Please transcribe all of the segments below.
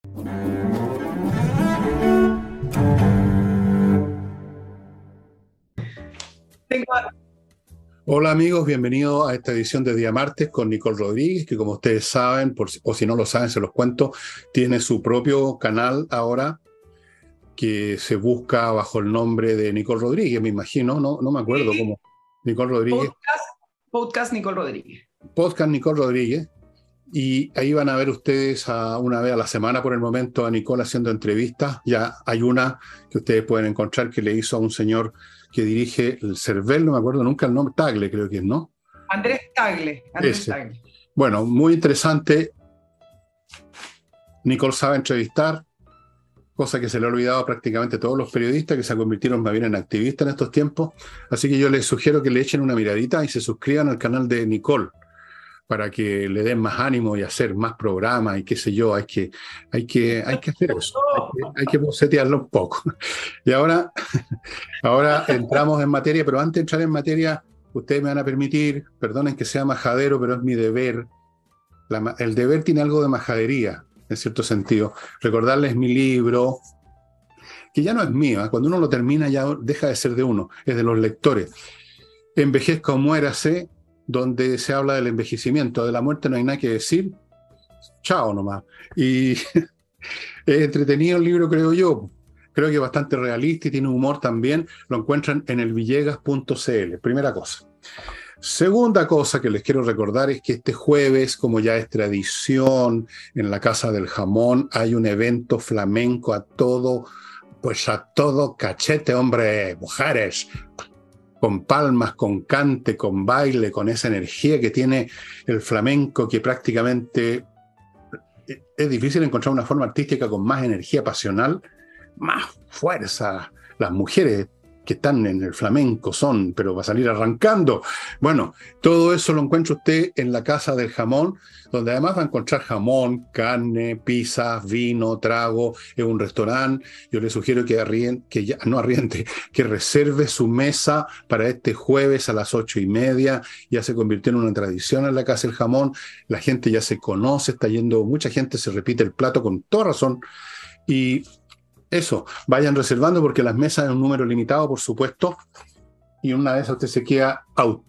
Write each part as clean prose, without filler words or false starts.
Hola amigos, bienvenidos a esta edición de Día Martes con Nicole Rodríguez, que como ustedes saben, o si no lo saben, se los cuento, tiene su propio canal ahora que se busca bajo el nombre de Nicole Rodríguez, me imagino, no me acuerdo cómo. Nicole Rodríguez. Podcast Nicole Rodríguez. Podcast Nicole Rodríguez. Y ahí van a ver ustedes una vez a la semana por el momento a Nicole haciendo entrevistas. Ya hay una que ustedes pueden encontrar que le hizo a un señor que dirige el CERVEL, no me acuerdo nunca el nombre, Tagle creo que es, ¿no? Andrés Tagle. Bueno, muy interesante. Nicole sabe entrevistar, cosa que se le ha olvidado a prácticamente todos los periodistas que se convirtieron más bien en activistas en estos tiempos. Así que yo les sugiero que le echen una miradita y se suscriban al canal de Nicole para que le den más ánimo y hacer más programas y qué sé yo. Hay que hacer eso. Hay que bocetearlo un poco. Y ahora entramos en materia, pero antes de entrar en materia, ustedes me van a permitir, perdonen que sea majadero, pero es mi deber. El deber tiene algo de majadería, en cierto sentido. Recordarles mi libro, que ya no es mío, ¿eh? Cuando uno lo termina ya deja de ser de uno, es de los lectores. Envejezca o muérase, donde se habla del envejecimiento. De la muerte no hay nada que decir. Chao nomás. Y es entretenido el libro, creo yo. Creo que es bastante realista y tiene humor también. Lo encuentran en elvillegas.cl. Primera cosa. Segunda cosa que les quiero recordar es que este jueves, como ya es tradición, en la Casa del Jamón hay un evento flamenco a todo cachete, hombre, mujeres, con palmas, con cante, con baile, con esa energía que tiene el flamenco, que prácticamente es difícil encontrar una forma artística con más energía pasional, más fuerza. Las mujeres que están en el flamenco pero va a salir arrancando. Bueno, todo eso lo encuentra usted en la Casa del Jamón, donde además va a encontrar jamón, carne, pizzas, vino, trago. Es un restaurante. Yo le sugiero que reserve su mesa para este jueves a las 8:30. Ya se convirtió en una tradición en la Casa del Jamón. La gente ya se conoce, está yendo, mucha gente se repite el plato con toda razón. Y eso, vayan reservando porque las mesas es un número limitado, por supuesto, y una vez usted se queda out.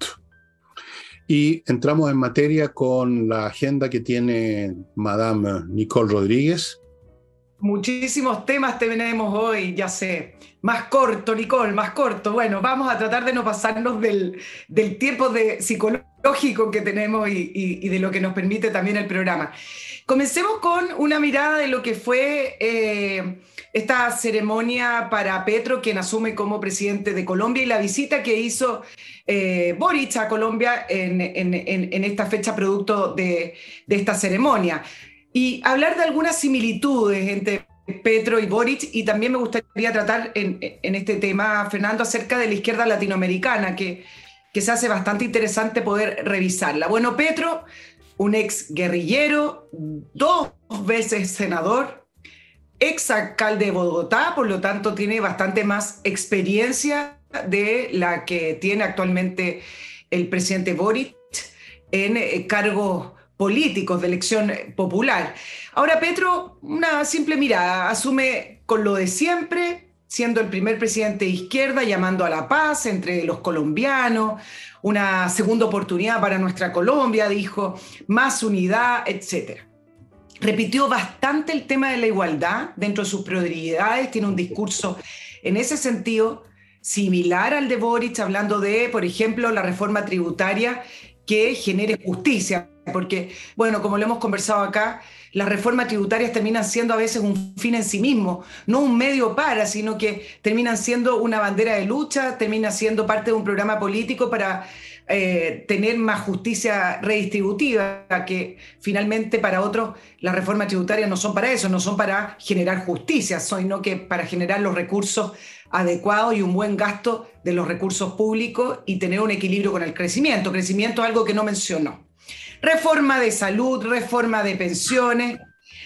Y entramos en materia con la agenda que tiene Madame Nicole Rodríguez. Muchísimos temas tenemos hoy, ya sé. Más corto, Nicole, más corto. Bueno, vamos a tratar de no pasarnos del tiempo psicológico que tenemos y de lo que nos permite también el programa. Comencemos con una mirada de lo que fue esta ceremonia para Petro, quien asume como presidente de Colombia, y la visita que hizo Boric a Colombia en esta fecha producto de esta ceremonia. Y hablar de algunas similitudes entre Petro y Boric, y también me gustaría tratar en este tema, Fernando, acerca de la izquierda latinoamericana, que se hace bastante interesante poder revisarla. Bueno, Petro, un ex guerrillero, 2 veces senador, ex alcalde de Bogotá, por lo tanto tiene bastante más experiencia de la que tiene actualmente el presidente Boric en cargos políticos de elección popular. Ahora Petro, una simple mirada, asume con lo de siempre, siendo el primer presidente de izquierda, llamando a la paz entre los colombianos, una segunda oportunidad para nuestra Colombia, dijo, más unidad, etc. Repitió bastante el tema de la igualdad dentro de sus prioridades, tiene un discurso en ese sentido similar al de Boric, hablando de, por ejemplo, la reforma tributaria que genere justicia, porque, bueno, como lo hemos conversado acá, las reformas tributarias terminan siendo a veces un fin en sí mismo, no un medio para, sino que terminan siendo una bandera de lucha, termina siendo parte de un programa político para tener más justicia redistributiva, que finalmente para otros las reformas tributarias no son para eso, no son para generar justicia, sino que para generar los recursos adecuados y un buen gasto de los recursos públicos y tener un equilibrio con el crecimiento. Crecimiento es algo que no mencionó. Reforma de salud, reforma de pensiones,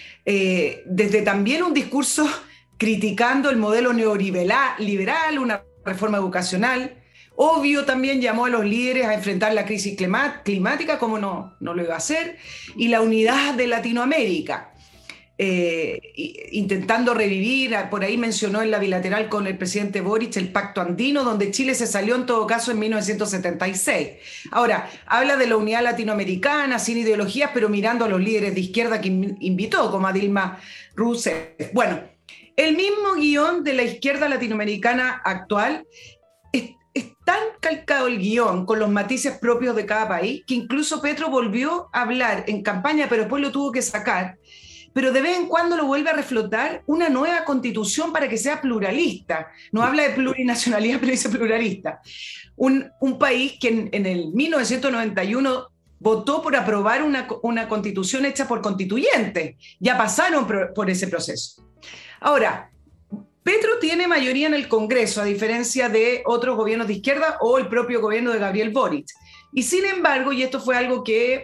desde también un discurso criticando el modelo neoliberal, una reforma educacional. Obvio, también llamó a los líderes a enfrentar la crisis climática, como no lo iba a hacer, y la unidad de Latinoamérica. intentando revivir, por ahí mencionó en la bilateral con el presidente Boric el Pacto Andino, donde Chile se salió en todo caso en 1976. Ahora, habla de la unidad latinoamericana, sin ideologías, pero mirando a los líderes de izquierda que invitó, como a Dilma Rousseff. Bueno, el mismo guión de la izquierda latinoamericana actual es tan calcado el guión con los matices propios de cada país que incluso Petro volvió a hablar en campaña, pero después lo tuvo que sacar. Pero de vez en cuando lo vuelve a reflotar una nueva constitución para que sea pluralista. No habla de plurinacionalidad, pero dice pluralista. Un país que en el 1991 votó por aprobar una constitución hecha por constituyentes. Ya pasaron por ese proceso. Ahora, Petro tiene mayoría en el Congreso, a diferencia de otros gobiernos de izquierda o el propio gobierno de Gabriel Boric. Y sin embargo, y esto fue algo que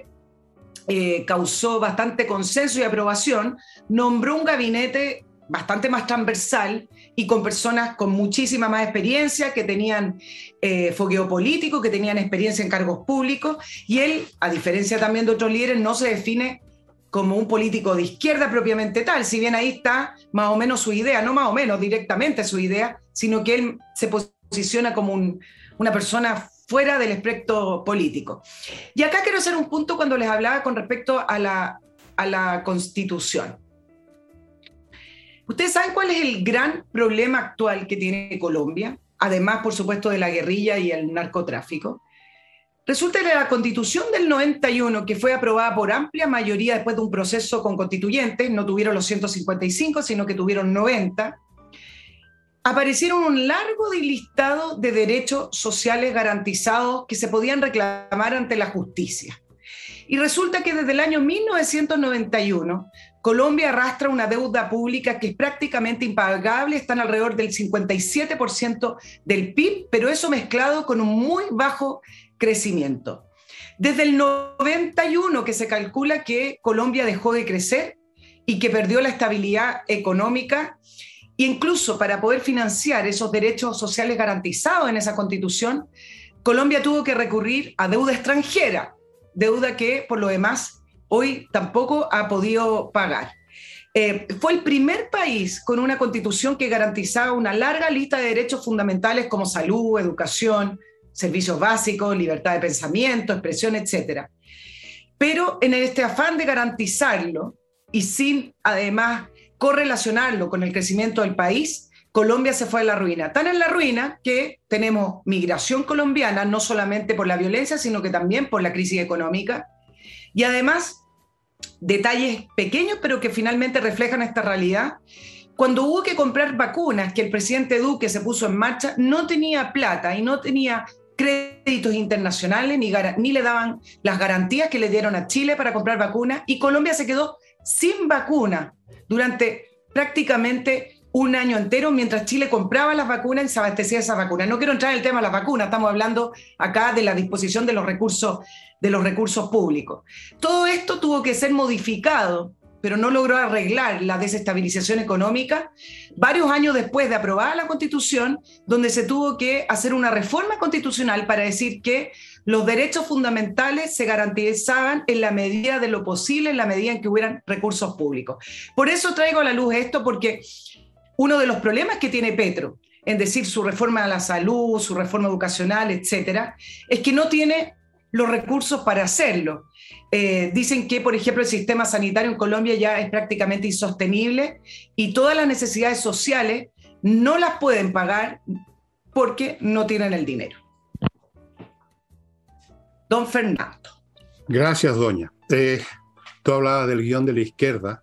causó bastante consenso y aprobación, nombró un gabinete bastante más transversal y con personas con muchísima más experiencia, que tenían fogueo político, que tenían experiencia en cargos públicos, y él, a diferencia también de otros líderes, no se define como un político de izquierda propiamente tal, si bien ahí está más o menos su idea, no más o menos directamente su idea, sino que él se posiciona como una persona fuera del espectro político. Y acá quiero hacer un punto cuando les hablaba con respecto a la Constitución. ¿Ustedes saben cuál es el gran problema actual que tiene Colombia? Además, por supuesto, de la guerrilla y el narcotráfico. Resulta que la Constitución del 91, que fue aprobada por amplia mayoría después de un proceso con constituyentes, no tuvieron los 155, sino que tuvieron 90, aparecieron un largo listado de derechos sociales garantizados que se podían reclamar ante la justicia. Y resulta que desde el año 1991, Colombia arrastra una deuda pública que es prácticamente impagable, están alrededor del 57% del PIB, pero eso mezclado con un muy bajo crecimiento. Desde el 91 que se calcula que Colombia dejó de crecer y que perdió la estabilidad económica, e incluso para poder financiar esos derechos sociales garantizados en esa Constitución, Colombia tuvo que recurrir a deuda extranjera, deuda que por lo demás hoy tampoco ha podido pagar. Fue el primer país con una Constitución que garantizaba una larga lista de derechos fundamentales como salud, educación, servicios básicos, libertad de pensamiento, expresión, etc. Pero en este afán de garantizarlo y sin además correlacionarlo con el crecimiento del país, Colombia se fue a la ruina. Tan en la ruina que tenemos migración colombiana, no solamente por la violencia, sino que también por la crisis económica. Y además, detalles pequeños, pero que finalmente reflejan esta realidad. Cuando hubo que comprar vacunas, que el presidente Duque se puso en marcha, no tenía plata y no tenía créditos internacionales, ni le daban las garantías que le dieron a Chile para comprar vacunas, y Colombia se quedó sin vacuna durante prácticamente un año entero, mientras Chile compraba las vacunas y se abastecía de esas vacunas. No quiero entrar en el tema de las vacunas, estamos hablando acá de la disposición de los recursos públicos. Todo esto tuvo que ser modificado, pero no logró arreglar la desestabilización económica varios años después de aprobada la Constitución, donde se tuvo que hacer una reforma constitucional para decir que los derechos fundamentales se garantizaban en la medida de lo posible, en la medida en que hubieran recursos públicos. Por eso traigo a la luz esto, porque uno de los problemas que tiene Petro, en decir su reforma a la salud, su reforma educacional, etcétera, es que no tiene los recursos para hacerlo. Dicen que, por ejemplo, el sistema sanitario en Colombia ya es prácticamente insostenible y todas las necesidades sociales no las pueden pagar porque no tienen el dinero. Don Fernando. Gracias, doña. Tú hablabas del guión de la izquierda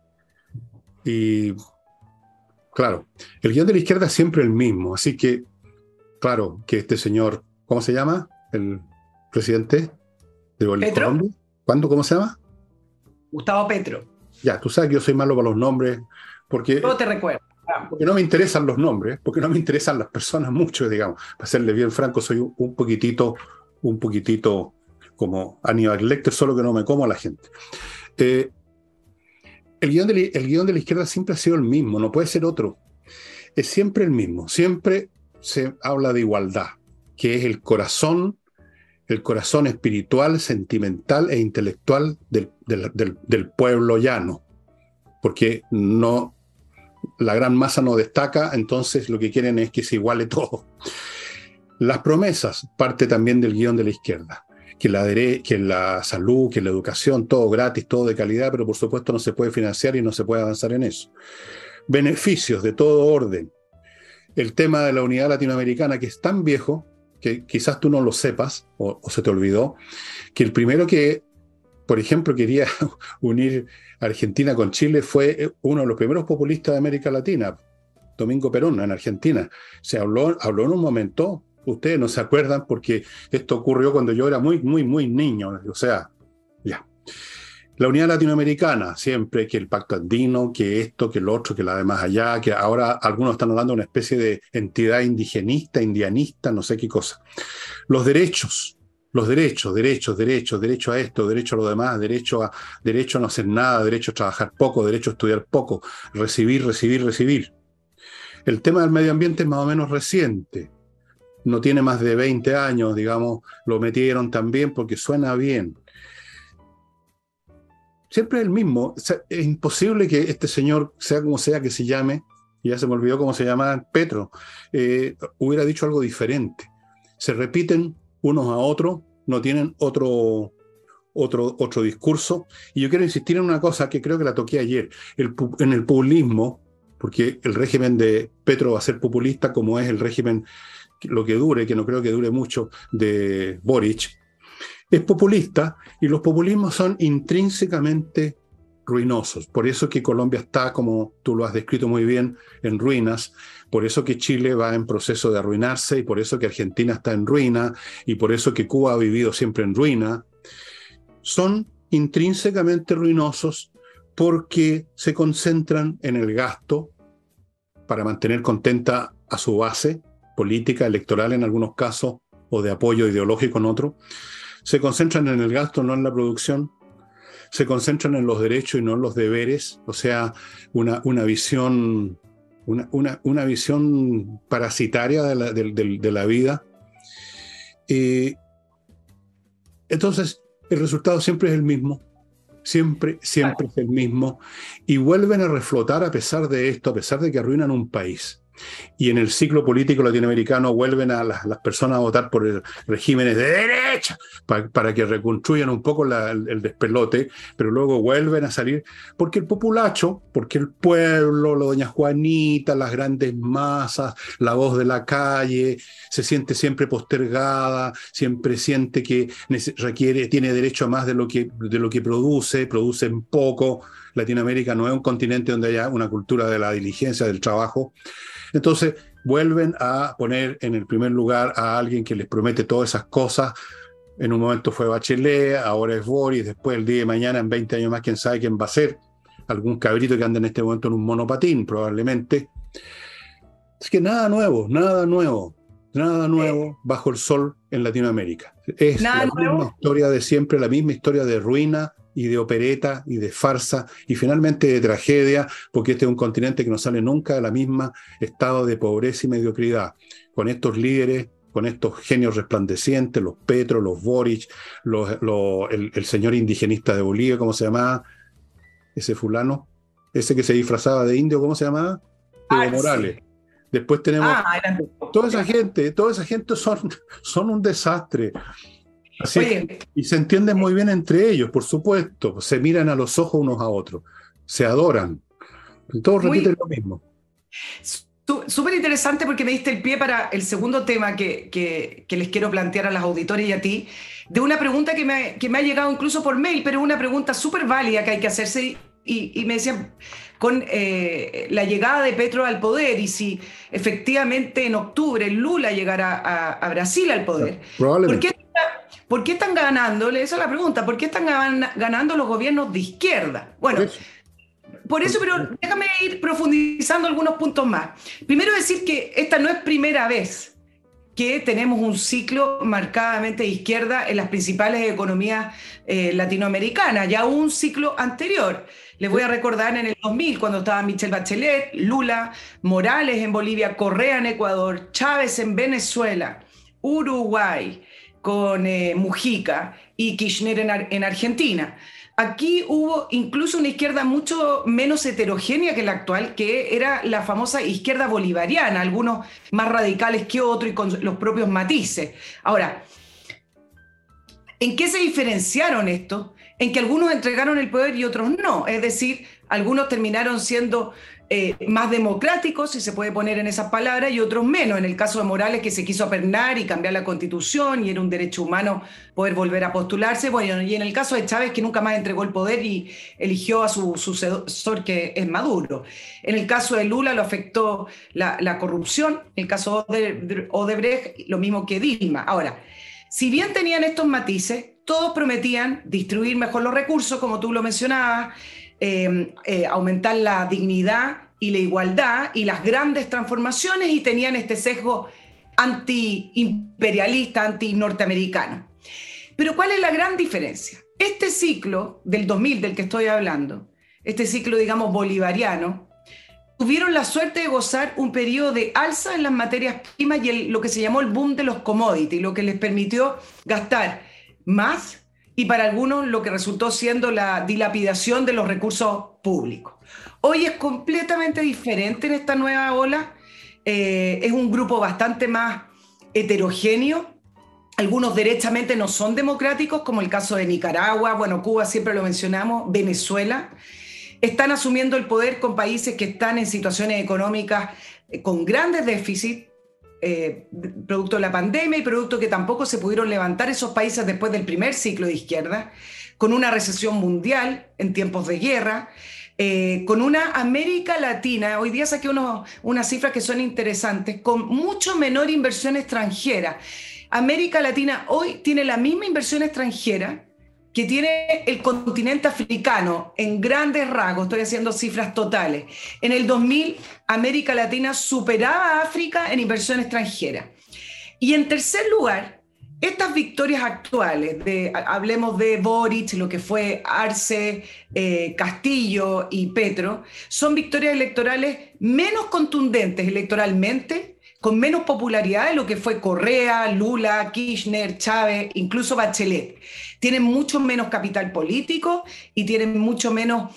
y, claro, el guión de la izquierda es siempre el mismo, así que, claro, que este señor, ¿cómo se llama? El presidente de Colombia. ¿Cómo se llama? Gustavo Petro. Ya, tú sabes que yo soy malo para los nombres, porque no te recuerdo. Porque no me interesan los nombres, porque no me interesan las personas mucho, digamos. Para serle bien franco, soy un poquitito como Aníbal Lecter, solo que no me como a la gente. El guión de la izquierda siempre ha sido el mismo, no puede ser otro. Es siempre el mismo. Siempre se habla de igualdad, que es el corazón espiritual, sentimental e intelectual del pueblo llano. porque no, la gran masa no destaca, entonces lo que quieren es que se iguale todo. Las promesas, parte también del guión de la izquierda, que la salud, que la educación, todo gratis, todo de calidad, pero por supuesto no se puede financiar y no se puede avanzar en eso. Beneficios de todo orden. El tema de la unidad latinoamericana, que es tan viejo, que quizás tú no lo sepas, o se te olvidó, que el primero que, por ejemplo, quería unir Argentina con Chile fue uno de los primeros populistas de América Latina, Domingo Perón, en Argentina. Se habló en un momento, ustedes no se acuerdan, porque esto ocurrió cuando yo era muy, muy, muy niño, o sea, ya. La unidad latinoamericana, siempre que el pacto andino, que esto, que lo otro, que la de más allá, que ahora algunos están hablando de una especie de entidad indigenista, indianista, no sé qué cosa. Los derechos, derecho a esto, derecho a lo demás, derecho a no hacer nada, derecho a trabajar poco, derecho a estudiar poco, recibir. El tema del medio ambiente es más o menos reciente, no tiene más de 20 años, digamos, lo metieron también porque suena bien. Siempre es el mismo. O sea, es imposible que este señor, sea como sea que se llame, ya se me olvidó cómo se llama, Petro, hubiera dicho algo diferente. Se repiten unos a otros, no tienen otro discurso. Y yo quiero insistir en una cosa que creo que la toqué ayer. En el populismo, porque el régimen de Petro va a ser populista, como es el régimen, lo que dure, que no creo que dure mucho, de Boric, es populista, y los populismos son intrínsecamente ruinosos. Por eso que Colombia está, como tú lo has descrito muy bien, en ruinas, por eso que Chile va en proceso de arruinarse, y por eso que Argentina está en ruina, y por eso que Cuba ha vivido siempre en ruina. Son intrínsecamente ruinosos porque se concentran en el gasto para mantener contenta a su base política, electoral en algunos casos, o de apoyo ideológico en otros. Se concentran en el gasto, no en la producción. Se concentran en los derechos y no en los deberes. O sea, una visión parasitaria de la vida. Entonces, el resultado siempre es el mismo. Siempre es el mismo. Y vuelven a reflotar a pesar de esto, a pesar de que arruinan un país. Y en el ciclo político latinoamericano vuelven a las personas a votar por regímenes de derecha para que reconstruyan un poco el despelote, pero luego vuelven a salir porque el populacho, porque el pueblo, la doña Juanita, las grandes masas, la voz de la calle, se siente siempre postergada, siempre siente que tiene derecho a más de lo que producen poco. Latinoamérica no es un continente donde haya una cultura de la diligencia, del trabajo. Entonces vuelven a poner en el primer lugar a alguien que les promete todas esas cosas. En un momento fue Bachelet, ahora es Boris, después el día de mañana, en 20 años más, quién sabe quién va a ser. Algún cabrito que anda en este momento en un monopatín, probablemente. Es que nada nuevo bajo el sol en Latinoamérica. Es la misma historia de siempre, la misma historia de ruina y de opereta y de farsa y finalmente de tragedia, porque este es un continente que no sale nunca de la misma estado de pobreza y mediocridad, con estos líderes, con estos genios resplandecientes, los Petro, los Boric, el señor indigenista de Bolivia, ¿cómo se llamaba? Ese fulano, ese que se disfrazaba de indio, ¿cómo se llamaba? Evo Morales. Sí. Después tenemos toda esa gente son un desastre. Así, y se entienden muy bien entre ellos, por supuesto, se miran a los ojos unos a otros, se adoran, todos repiten lo mismo. Súper interesante porque me diste el pie para el segundo tema que les quiero plantear a las auditoras y a ti, de una pregunta que me ha llegado incluso por mail, pero una pregunta súper válida que hay que hacerse, y me decían, con la llegada de Petro al poder, y si efectivamente en octubre Lula llegara a Brasil al poder, probablemente. ¿Por qué están ganando? Esa es la pregunta. ¿Por qué están ganando los gobiernos de izquierda? Bueno, por eso, pero déjame ir profundizando algunos puntos más. Primero decir que esta no es primera vez que tenemos un ciclo marcadamente de izquierda en las principales economías latinoamericanas. Ya hubo un ciclo anterior. Les voy a recordar en el 2000, cuando estaba Michelle Bachelet, Lula, Morales en Bolivia, Correa en Ecuador, Chávez en Venezuela, Uruguay con Mujica y Kirchner en Argentina. aquí hubo incluso una izquierda mucho menos heterogénea que la actual, que era la famosa izquierda bolivariana, algunos más radicales que otros y con los propios matices. Ahora, ¿en qué se diferenciaron estos? En que algunos entregaron el poder y otros no. Es decir, algunos terminaron siendo más democráticos, si se puede poner en esas palabras, y otros menos. En el caso de Morales, que se quiso apernar y cambiar la Constitución, y era un derecho humano poder volver a postularse. Bueno, y en el caso de Chávez, que nunca más entregó el poder y eligió a su sucesor, que es Maduro. En el caso de Lula lo afectó la corrupción. En el caso de Odebrecht, lo mismo que Dilma. Ahora, si bien tenían estos matices, todos prometían distribuir mejor los recursos, como tú lo mencionabas, aumentar la dignidad y la igualdad y las grandes transformaciones, y tenían este sesgo anti-imperialista, anti-norteamericano. Pero ¿cuál es la gran diferencia? Este ciclo del 2000 del que estoy hablando, este ciclo, digamos, bolivariano, tuvieron la suerte de gozar un periodo de alza en las materias primas y lo que se llamó el boom de los commodities, lo que les permitió gastar más, y para algunos lo que resultó siendo la dilapidación de los recursos públicos. Hoy es completamente diferente en esta nueva ola. Es un grupo bastante más heterogéneo. Algunos derechamente no son democráticos, como el caso de Nicaragua, bueno, Cuba siempre lo mencionamos, Venezuela. Están asumiendo el poder con países que están en situaciones económicas con grandes déficits, producto de la pandemia y producto que tampoco se pudieron levantar esos países después del primer ciclo de izquierda, con una recesión mundial en tiempos de guerra, con una América Latina, hoy día saqué unas cifras que son interesantes, con mucho menor inversión extranjera. América Latina hoy tiene la misma inversión extranjera que tiene el continente africano en grandes rasgos, estoy haciendo cifras totales. En el 2000, América Latina superaba a África en inversión extranjera. Y en tercer lugar, estas victorias actuales, hablemos de Boric, lo que fue Arce, Castillo y Petro, son victorias electorales menos contundentes electoralmente, con menos popularidad de lo que fue Correa, Lula, Kirchner, Chávez, incluso Bachelet. Tienen mucho menos capital político y tienen mucho menos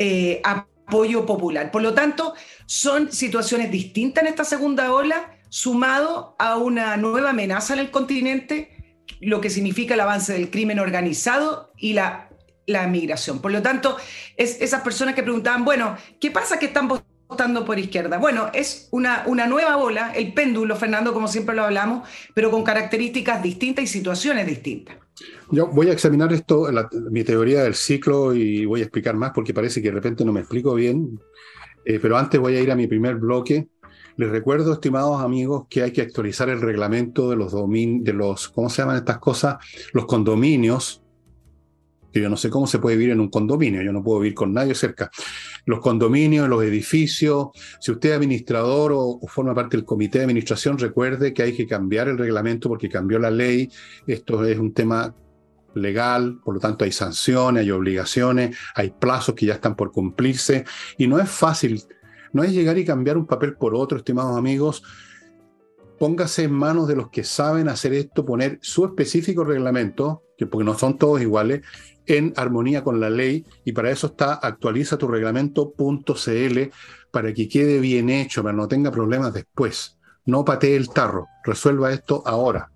apoyo popular. Por lo tanto, son situaciones distintas en esta segunda ola, sumado a una nueva amenaza en el continente, lo que significa el avance del crimen organizado y la migración. Por lo tanto, esas personas que preguntaban, bueno, ¿qué pasa que están votando por izquierda? Bueno, es una nueva ola, el péndulo, Fernando, como siempre lo hablamos, pero con características distintas y situaciones distintas. Yo voy a examinar esto, mi teoría del ciclo, y voy a explicar más porque parece que de repente no me explico bien, pero antes voy a ir a mi primer bloque. Les recuerdo, estimados amigos, que hay que actualizar el reglamento de los ¿cómo se llaman estas cosas? Los condominios, que yo no sé cómo se puede vivir en un condominio, yo no puedo vivir con nadie cerca. Los condominios, los edificios, si usted es administrador o forma parte del comité de administración, recuerde que hay que cambiar el reglamento porque cambió la ley. Esto es un tema legal, por lo tanto hay sanciones, hay obligaciones, hay plazos que ya están por cumplirse, y no es fácil, no es llegar y cambiar un papel por otro, estimados amigos. Póngase en manos de los que saben hacer esto, poner su específico reglamento, porque no son todos iguales, en armonía con la ley, y para eso está actualizatureglamento.cl, para que quede bien hecho, para no tenga problemas después. No patee el tarro, resuelva esto ahora.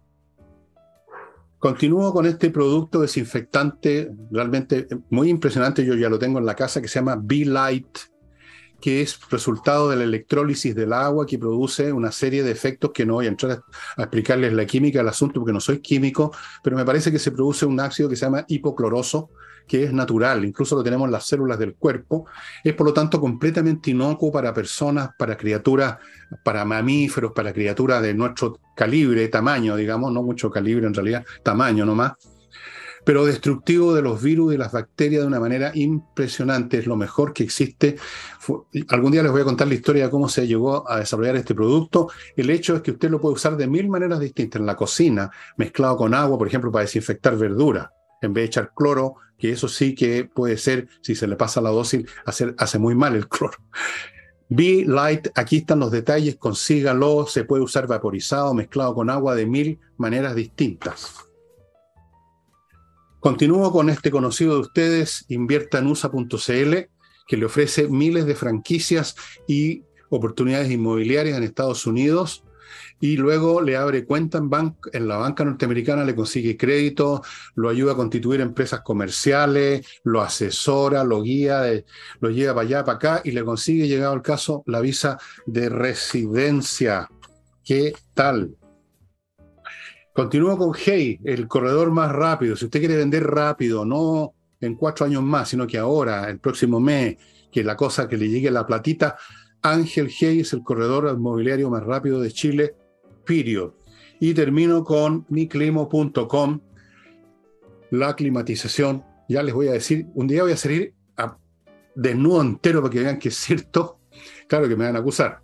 Continúo con este producto desinfectante realmente muy impresionante, yo ya lo tengo en la casa, que se llama B-Light, que es resultado de la electrólisis del agua, que produce una serie de efectos que no voy a entrar a explicarles la química del asunto porque no soy químico, pero me parece que se produce un ácido que se llama hipocloroso, que es natural, incluso lo tenemos en las células del cuerpo. Es por lo tanto completamente inocuo para personas, para criaturas, para mamíferos, para criaturas de nuestro calibre, tamaño, digamos, no mucho calibre en realidad, tamaño nomás, pero destructivo de los virus y las bacterias de una manera impresionante. Es lo mejor que existe. Algún día les voy a contar la historia de cómo se llegó a desarrollar este producto. El hecho es que usted lo puede usar de 1000 maneras distintas en la cocina, mezclado con agua, por ejemplo, para desinfectar verdura, en vez de echar cloro, que eso sí que puede ser, si se le pasa la dosis, hace muy mal el cloro. B-Light, aquí están los detalles, consígalo, se puede usar vaporizado, mezclado con agua de 1000 maneras distintas. Continúo con este conocido de ustedes, inviertanusa.cl, que le ofrece miles de franquicias y oportunidades inmobiliarias en Estados Unidos, y luego le abre cuenta en la banca norteamericana, le consigue crédito, lo ayuda a constituir empresas comerciales, lo asesora, lo guía, lo lleva para allá, para acá, y le consigue, llegado el caso, la visa de residencia. ¿Qué tal? Continúo con Hey, el corredor más rápido. Si usted quiere vender rápido, no en 4 años más, sino que ahora, el próximo mes, que la cosa que le llegue la platita, Ángel Hey es el corredor inmobiliario más rápido de Chile, period. Y termino con miclimo.com, la climatización. Ya les voy a decir, un día voy a salir desnudo entero para que vean que es cierto. Claro que me van a acusar.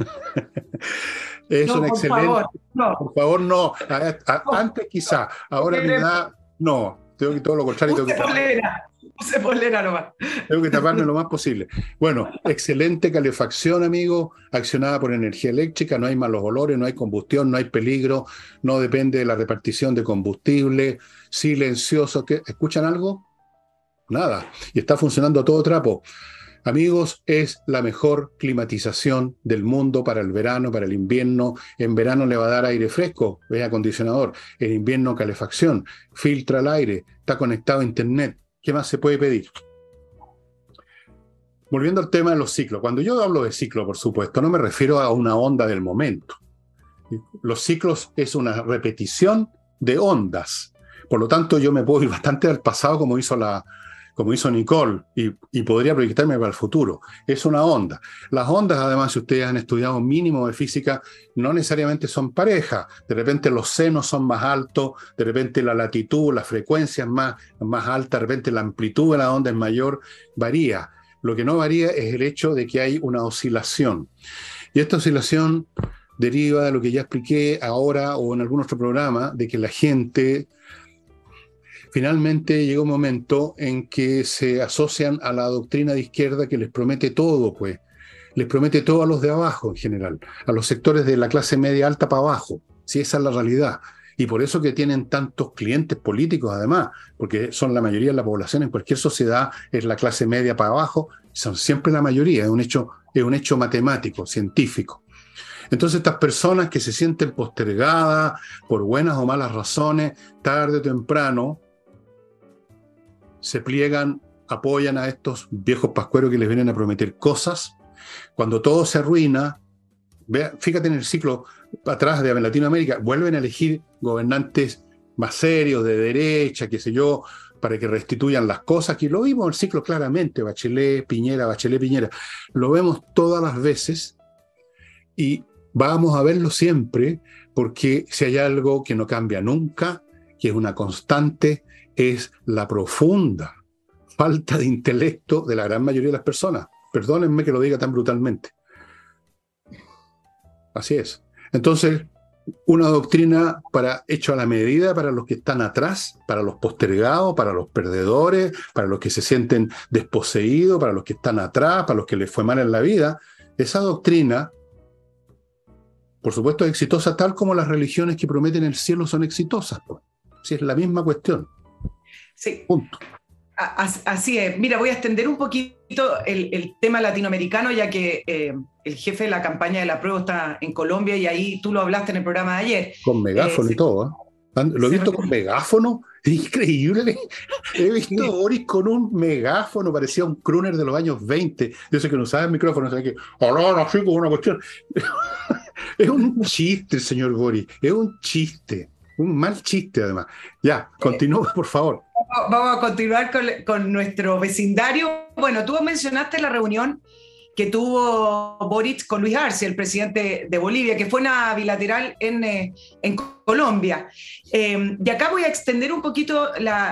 Es no, un por excelente. Favor, no. Por favor, no. Antes quizá, ahora me da. No, tengo que todo lo contrario. Use polera nomás. Tengo que taparme lo más posible. Bueno, excelente calefacción, amigo, accionada por energía eléctrica, no hay malos olores, no hay combustión, no hay peligro, no depende de la repartición de combustible, silencioso. ¿Escuchan algo? Nada. Y está funcionando a todo trapo. Amigos, es la mejor climatización del mundo para el verano, para el invierno. En verano le va a dar aire fresco, es acondicionador. En invierno, calefacción, filtra el aire, está conectado a internet. ¿Qué más se puede pedir? Volviendo al tema de los ciclos. Cuando yo hablo de ciclo, por supuesto, no me refiero a una onda del momento. Los ciclos es una repetición de ondas. Por lo tanto, yo me puedo ir bastante al pasado, como hizo Nicole, y podría proyectarme para el futuro. Es una onda. Las ondas, además, si ustedes han estudiado un mínimo de física, no necesariamente son parejas. De repente los senos son más altos, de repente la latitud, la frecuencia es más alta, de repente la amplitud de la onda es mayor, varía. Lo que no varía es el hecho de que hay una oscilación. Y esta oscilación deriva de lo que ya expliqué ahora o en algún otro programa, de que la gente finalmente llega un momento en que se asocian a la doctrina de izquierda que les promete todo, pues. Les promete todo a los de abajo en general, a los sectores de la clase media alta para abajo. Sí, esa es la realidad. Y por eso que tienen tantos clientes políticos, además, porque son la mayoría de la población en cualquier sociedad, es la clase media para abajo, son siempre la mayoría, es un hecho matemático, científico. Entonces estas personas que se sienten postergadas por buenas o malas razones, tarde o temprano, se pliegan, apoyan a estos viejos pascueros que les vienen a prometer cosas. Cuando todo se arruina, fíjate en el ciclo atrás de Latinoamérica, vuelven a elegir gobernantes más serios, de derecha, qué sé yo, para que restituyan las cosas, que lo vimos en el ciclo claramente, Bachelet, Piñera, lo vemos todas las veces y vamos a verlo siempre, porque si hay algo que no cambia nunca, que es una constante, es la profunda falta de intelecto de la gran mayoría de las personas. Perdónenme que lo diga tan brutalmente. Así es. Entonces, una doctrina hecho a la medida para los que están atrás, para los postergados, para los perdedores, para los que se sienten desposeídos, para los que están atrás, para los que les fue mal en la vida. Esa doctrina, por supuesto, es exitosa, tal como las religiones que prometen el cielo son exitosas. Pues. Sí, es la misma cuestión. Sí. Punto. Así es. Mira, voy a extender un poquito el tema latinoamericano, ya que el jefe de la campaña de la prueba está en Colombia y ahí tú lo hablaste en el programa de ayer. Con megáfono y todo, ¿eh? Lo he visto con megáfono, es increíble. He visto a Boris con un megáfono, parecía un crooner de los años 20. Yo sé que no usaba el micrófono, o sea que hablaban así como una cuestión. Es un chiste el señor Boris, es un chiste. Un mal chiste, además. Ya, continúa, por favor. Vamos a continuar con nuestro vecindario. Bueno, tú mencionaste la reunión que tuvo Boric con Luis Arce, el presidente de Bolivia, que fue una bilateral en Colombia. Y acá voy a extender un poquito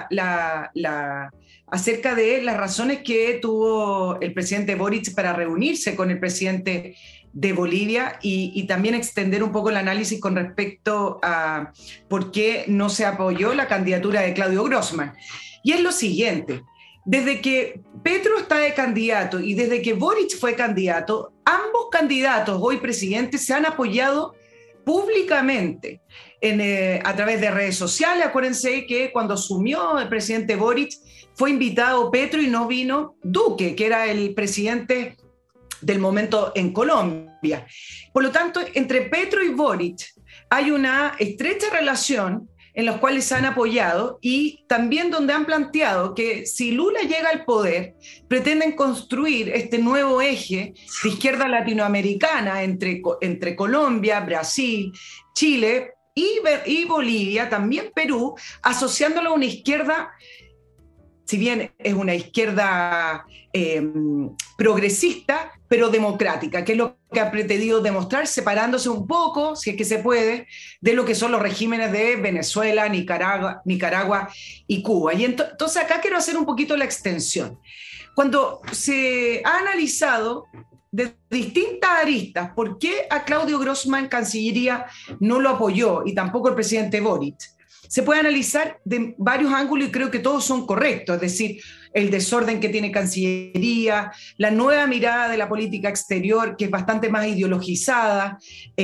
acerca de las razones que tuvo el presidente Boric para reunirse con el presidente de Bolivia y también extender un poco el análisis con respecto a por qué no se apoyó la candidatura de Claudio Grossman. Y es lo siguiente, desde que Petro está de candidato y desde que Boric fue candidato, ambos candidatos, hoy presidentes, se han apoyado públicamente a través de redes sociales. Acuérdense que cuando asumió el presidente Boric fue invitado Petro y no vino Duque, que era el presidente del momento en Colombia. Por lo tanto, entre Petro y Boric hay una estrecha relación en los cuales se han apoyado y también donde han planteado que si Lula llega al poder, pretenden construir este nuevo eje de izquierda latinoamericana entre Colombia, Brasil, Chile y Bolivia, también Perú, asociándolo a una izquierda, si bien es una izquierda progresista, pero democrática, que es lo que ha pretendido demostrar, separándose un poco, si es que se puede, de lo que son los regímenes de Venezuela, Nicaragua y Cuba. Y entonces acá quiero hacer un poquito la extensión. Cuando se ha analizado de distintas aristas por qué a Claudio Grossman, Cancillería, no lo apoyó y tampoco el presidente Boric, se puede analizar de varios ángulos y creo que todos son correctos, es decir, el desorden que tiene Cancillería, la nueva mirada de la política exterior que es bastante más ideologizada,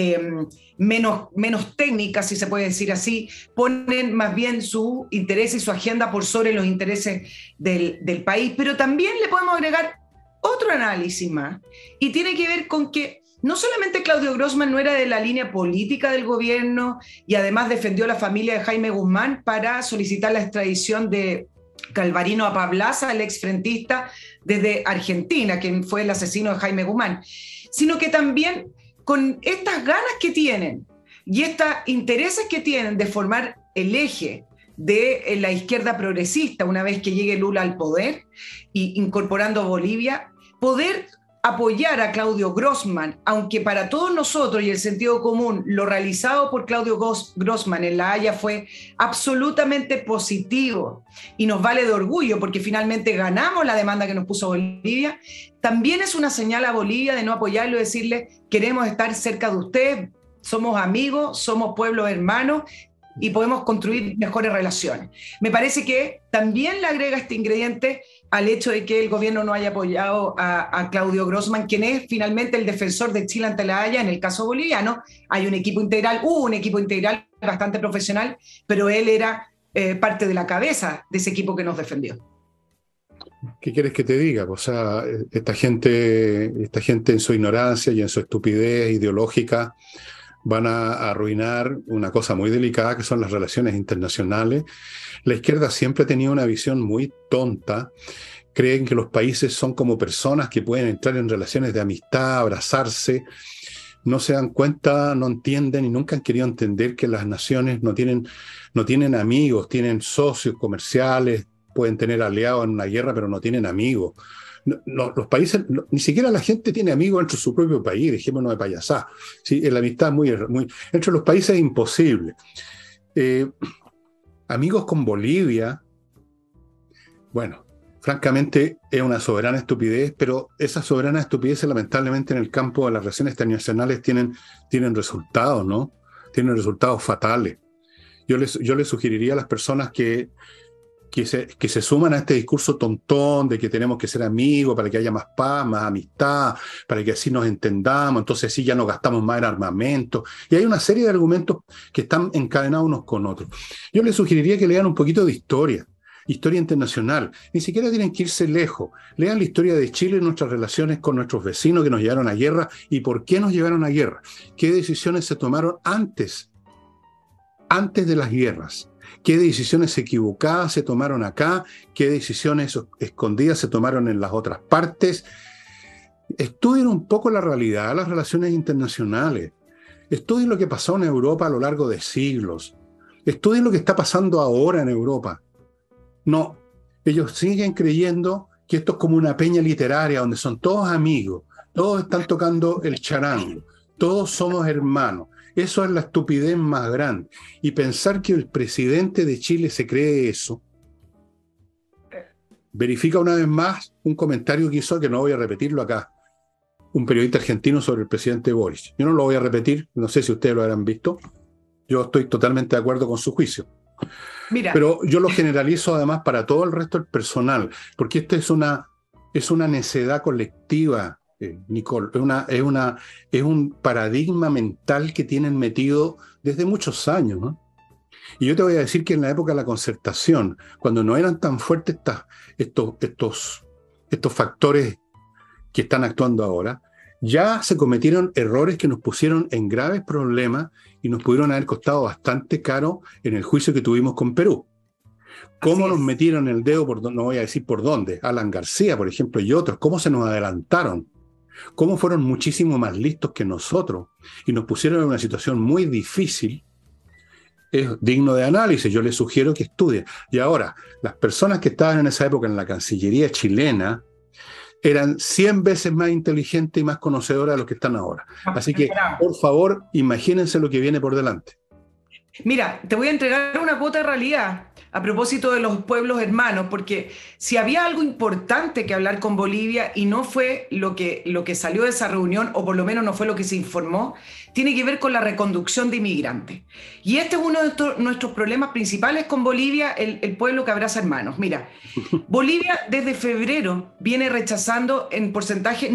menos técnica, si se puede decir así, ponen más bien su interés y su agenda por sobre los intereses del país, pero también le podemos agregar otro análisis más y tiene que ver con que no solamente Claudio Grossman no era de la línea política del gobierno y además defendió a la familia de Jaime Guzmán para solicitar la extradición de Galvarino Apablaza, el exfrentista desde Argentina, quien fue el asesino de Jaime Guzmán, sino que también con estas ganas que tienen y estos intereses que tienen de formar el eje de la izquierda progresista una vez que llegue Lula al poder y incorporando Bolivia, poder apoyar a Claudio Grossman, aunque para todos nosotros y el sentido común, lo realizado por Claudio Grossman en La Haya fue absolutamente positivo y nos vale de orgullo porque finalmente ganamos la demanda que nos puso Bolivia, también es una señal a Bolivia de no apoyarlo y decirle queremos estar cerca de usted, somos amigos, somos pueblos hermanos y podemos construir mejores relaciones. Me parece que también le agrega este ingrediente al hecho de que el gobierno no haya apoyado a Claudio Grossman, quien es finalmente el defensor de Chile ante La Haya en el caso boliviano. Hay un equipo integral, hubo un equipo integral bastante profesional, pero él era parte de la cabeza de ese equipo que nos defendió. ¿Qué quieres que te diga? O sea, esta gente en su ignorancia y en su estupidez ideológica van a arruinar una cosa muy delicada que son las relaciones internacionales. La izquierda siempre ha tenido una visión muy tonta. Creen que los países son como personas que pueden entrar en relaciones de amistad, abrazarse. No se dan cuenta, no entienden y nunca han querido entender que las naciones no tienen amigos, tienen socios comerciales, pueden tener aliados en una guerra, pero no tienen amigos. No, los países, ni siquiera la gente tiene amigos entre su propio país, dejémonos de payasá. ¿Sí? La amistad es muy entre los países es imposible. Amigos con Bolivia, bueno, francamente es una soberana estupidez, pero esas soberanas estupideces lamentablemente en el campo de las relaciones internacionales tienen resultados, ¿no? Tienen resultados fatales. Yo les sugeriría a las personas que se suman a este discurso tontón de que tenemos que ser amigos para que haya más paz, más amistad, para que así nos entendamos, entonces sí ya no gastamos más en armamento. Y hay una serie de argumentos que están encadenados unos con otros. Yo les sugeriría que lean un poquito de historia internacional. Ni siquiera tienen que irse lejos. Lean la historia de Chile y nuestras relaciones con nuestros vecinos que nos llevaron a guerra y por qué nos llevaron a guerra. ¿Qué decisiones se tomaron antes de las guerras? ¿Qué decisiones equivocadas se tomaron acá? ¿Qué decisiones escondidas se tomaron en las otras partes? Estudien un poco la realidad, las relaciones internacionales. Estudien lo que pasó en Europa a lo largo de siglos. Estudien lo que está pasando ahora en Europa. No, ellos siguen creyendo que esto es como una peña literaria donde son todos amigos, todos están tocando el charango, todos somos hermanos. Eso es la estupidez más grande. Y pensar que el presidente de Chile se cree eso, verifica una vez más un comentario que hizo, que no voy a repetirlo acá, un periodista argentino sobre el presidente Boric. Yo no lo voy a repetir, no sé si ustedes lo habrán visto. Yo estoy totalmente de acuerdo con su juicio. Mira. Pero yo lo generalizo además para todo el resto del personal, porque esto es una necedad colectiva. Nicole. Es un paradigma mental que tienen metido desde muchos años, ¿no? Y yo te voy a decir que en la época de la Concertación, cuando no eran tan fuertes estos factores que están actuando ahora, ya se cometieron errores que nos pusieron en graves problemas y nos pudieron haber costado bastante caro en el juicio que tuvimos con Perú. ¿Cómo nos metieron el dedo, no voy a decir por dónde? Alan García, por ejemplo, y otros. ¿Cómo se nos adelantaron? ¿Cómo fueron muchísimo más listos que nosotros? Y nos pusieron en una situación muy difícil. Es digno de análisis, yo les sugiero que estudien. Y ahora, las personas que estaban en esa época en la Cancillería chilena eran 100 veces más inteligentes y más conocedoras de los que están ahora. Así que, por favor, imagínense lo que viene por delante. Mira, te voy a entregar una cuota de realidad a propósito de los pueblos hermanos, porque si había algo importante que hablar con Bolivia y no fue lo que salió de esa reunión, o por lo menos no fue lo que se informó, tiene que ver con la reconducción de inmigrantes. Y este es uno de nuestros problemas principales con Bolivia, el pueblo que abraza hermanos. Mira, Bolivia desde febrero viene rechazando en porcentaje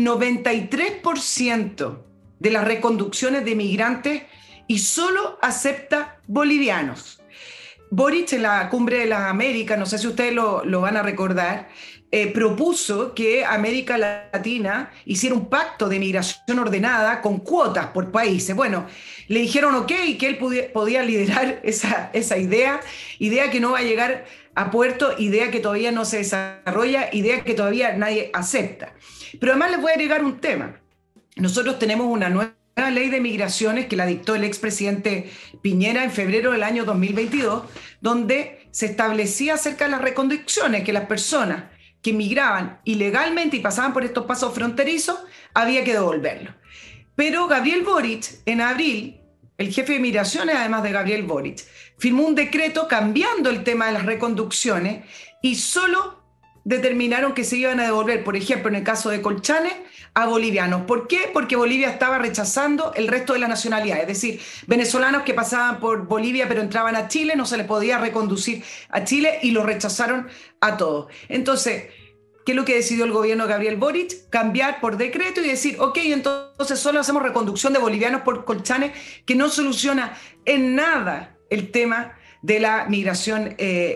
93% de las reconducciones de inmigrantes y solo acepta bolivianos. Boric en la Cumbre de las Américas, no sé si ustedes lo van a recordar, propuso que América Latina hiciera un pacto de migración ordenada con cuotas por países. Bueno, le dijeron ok, que él podía liderar esa idea que no va a llegar a puerto, idea que todavía no se desarrolla, idea que todavía nadie acepta. Pero además les voy a agregar un tema. Nosotros tenemos una nueva ley de migraciones que la dictó el expresidente Piñera en febrero del año 2022, donde se establecía acerca de las reconducciones, que las personas que migraban ilegalmente y pasaban por estos pasos fronterizos, había que devolverlos. Pero Gabriel Boric, en abril, el jefe de migraciones, además de Gabriel Boric, firmó un decreto cambiando el tema de las reconducciones y solo determinaron que se iban a devolver, por ejemplo, en el caso de Colchane, a bolivianos. ¿Por qué? Porque Bolivia estaba rechazando el resto de la nacionalidad, es decir, venezolanos que pasaban por Bolivia pero entraban a Chile, no se les podía reconducir a Chile y lo rechazaron a todos. Entonces, ¿qué es lo que decidió el gobierno de Gabriel Boric? Cambiar por decreto y decir, ok, entonces solo hacemos reconducción de bolivianos por Colchane, que no soluciona en nada el tema de la migración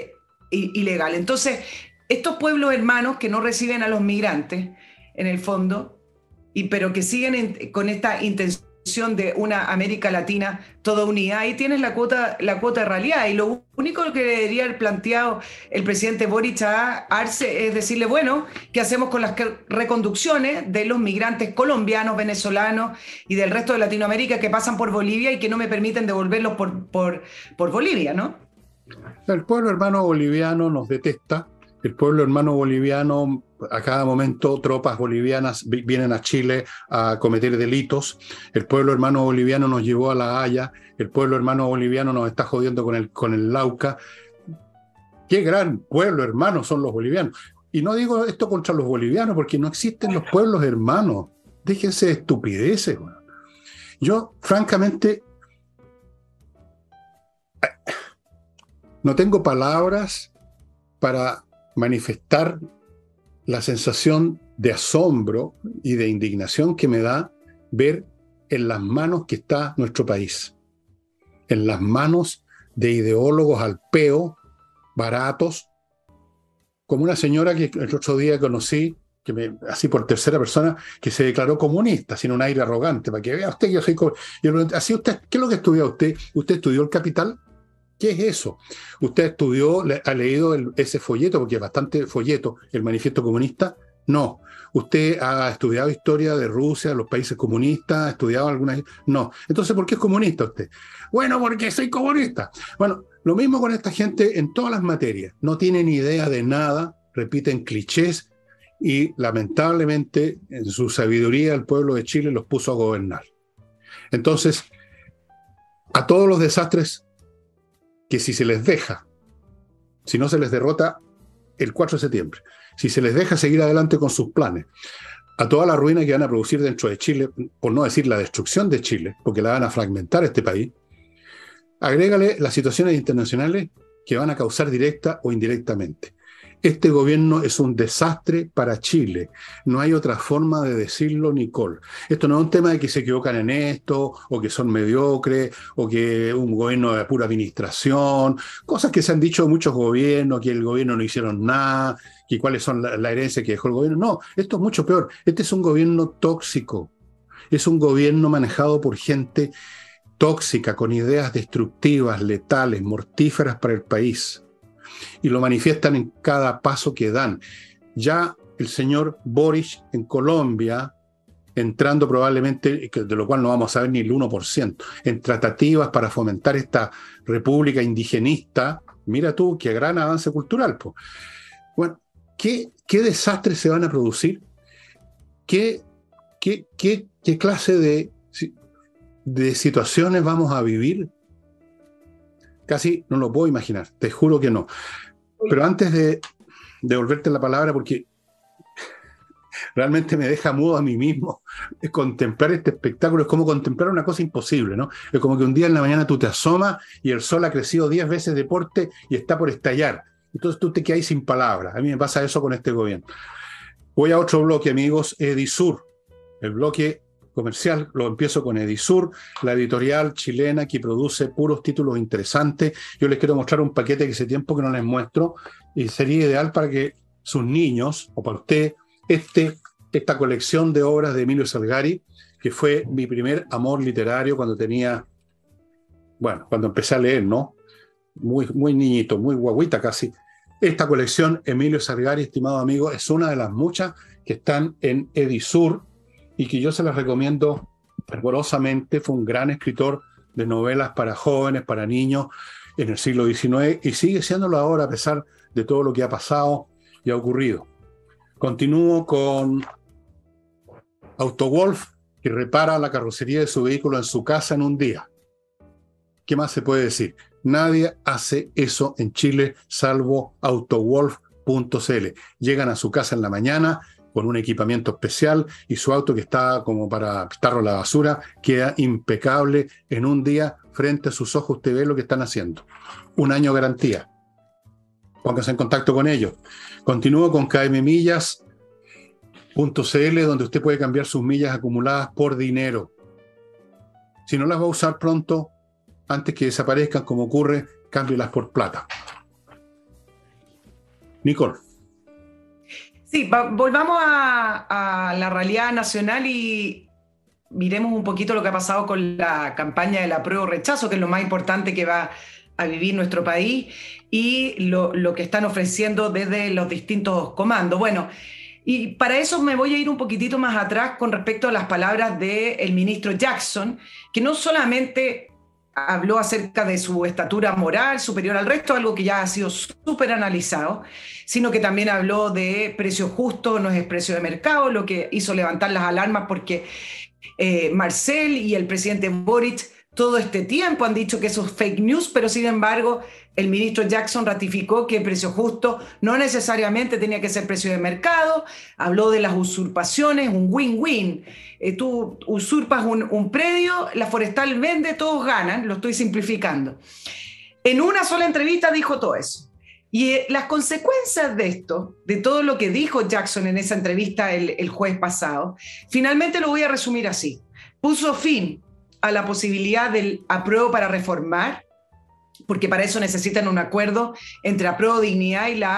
ilegal. Entonces, estos pueblos hermanos que no reciben a los migrantes, en el fondo, pero que siguen con esta intención de una América Latina toda unida, ahí tienes la cuota de realidad. Y lo único que debería haber planteado el presidente Boric a Arce es decirle, bueno, ¿qué hacemos con las reconducciones de los migrantes colombianos, venezolanos y del resto de Latinoamérica que pasan por Bolivia y que no me permiten devolverlos por Bolivia, ¿no? El pueblo hermano boliviano nos detesta. El pueblo hermano boliviano, a cada momento tropas bolivianas vienen a Chile a cometer delitos. El pueblo hermano boliviano nos llevó a La Haya. El pueblo hermano boliviano nos está jodiendo con el Lauca. Qué gran pueblo hermano son los bolivianos. Y no digo esto contra los bolivianos, porque no existen los pueblos hermanos. Déjense de estupideces. Bueno. Yo, francamente, no tengo palabras para manifestar la sensación de asombro y de indignación que me da ver en las manos que está nuestro país, en las manos de ideólogos al peo, baratos, como una señora que el otro día conocí, así por tercera persona, que se declaró comunista, sin un aire arrogante, para que vea usted que yo soy comunista. Yo le pregunté, ¿así usted, qué es lo que estudió usted? ¿Usted estudió el Capital? ¿Qué es eso? ¿Usted ha leído ese folleto, porque es bastante folleto, el Manifiesto Comunista? No. ¿Usted ha estudiado historia de Rusia, los países comunistas? ¿Ha estudiado alguna? No. Entonces, ¿por qué es comunista usted? Bueno, porque soy comunista. Bueno, lo mismo con esta gente en todas las materias. No tienen idea de nada, repiten clichés y lamentablemente en su sabiduría el pueblo de Chile los puso a gobernar. Entonces, a todos los desastres que si se les deja, si no se les derrota el 4 de septiembre, si se les deja seguir adelante con sus planes, a toda la ruina que van a producir dentro de Chile, por no decir la destrucción de Chile, porque la van a fragmentar este país, agrégale las situaciones internacionales que van a causar directa o indirectamente. Este gobierno es un desastre para Chile. No hay otra forma de decirlo, Nicole. Esto no es un tema de que se equivocan en esto, o que son mediocres, o que un gobierno de pura administración, cosas que se han dicho de muchos gobiernos, que el gobierno no hicieron nada, que cuáles son la herencia que dejó el gobierno. No, esto es mucho peor. Este es un gobierno tóxico. Es un gobierno manejado por gente tóxica, con ideas destructivas, letales, mortíferas para el país. Y lo manifiestan en cada paso que dan. Ya el señor Boric en Colombia, entrando probablemente, de lo cual no vamos a saber ni el 1%, en tratativas para fomentar esta república indigenista, mira tú, qué gran avance cultural. Po. Bueno, ¿qué desastres se van a producir? ¿Qué clase de situaciones vamos a vivir? Casi no lo puedo imaginar, te juro que no. Pero antes de devolverte la palabra, porque realmente me deja mudo a mí mismo, es contemplar este espectáculo, es como contemplar una cosa imposible, ¿no? Es como que un día en la mañana tú te asomas y el sol ha crecido 10 veces de porte y está por estallar. Entonces tú te quedas sin palabras. A mí me pasa eso con este gobierno. Voy a otro bloque, amigos, Edisur, el bloque comercial. Lo empiezo con Edisur, la editorial chilena que produce puros títulos interesantes. Yo les quiero mostrar un paquete que hace tiempo que no les muestro y sería ideal para que sus niños, o para usted, esta colección de obras de Emilio Salgari, que fue mi primer amor literario cuando empecé a leer, ¿no? Muy niñito, muy guaguita casi. Esta colección, Emilio Salgari, estimado amigo, es una de las muchas que están en Edisur, y que yo se las recomiendo fervorosamente. Fue un gran escritor de novelas para jóvenes, para niños, en el siglo XIX, y sigue siéndolo ahora a pesar de todo lo que ha pasado y ha ocurrido. Continúo con AutoWolf, que repara la carrocería de su vehículo en su casa en un día. ¿Qué más se puede decir? Nadie hace eso en Chile salvo AutoWolf.cl. Llegan a su casa en la mañana con un equipamiento especial y su auto, que está como para quitarlo a la basura, queda impecable en un día. Frente a sus ojos usted ve lo que están haciendo. 1 año de garantía. Pónganse en contacto con ellos. Continúo con kmmillas.cl, donde usted puede cambiar sus millas acumuladas por dinero. Si no las va a usar pronto, antes que desaparezcan como ocurre, cámbielas por plata. Nicole. Sí, volvamos a la realidad nacional y miremos un poquito lo que ha pasado con la campaña del apruebo rechazo, que es lo más importante que va a vivir nuestro país, y lo que están ofreciendo desde los distintos comandos. Bueno, y para eso me voy a ir un poquitito más atrás con respecto a las palabras del ministro Jackson, que no solamente habló acerca de su estatura moral superior al resto, algo que ya ha sido súper analizado, sino que también habló de precio justo, no es precio de mercado, lo que hizo levantar las alarmas porque Marcel y el presidente Boric todo este tiempo han dicho que eso es fake news, pero sin embargo el ministro Jackson ratificó que precio justo no necesariamente tenía que ser precio de mercado. Habló de las usurpaciones, un win-win. Tú usurpas un predio, la forestal vende, todos ganan, lo estoy simplificando. En una sola entrevista dijo todo eso. Y las consecuencias de esto, de todo lo que dijo Jackson en esa entrevista el jueves pasado, finalmente lo voy a resumir así. Puso fin a la posibilidad del apruebo para reformar, porque para eso necesitan un acuerdo entre Apruebo Dignidad y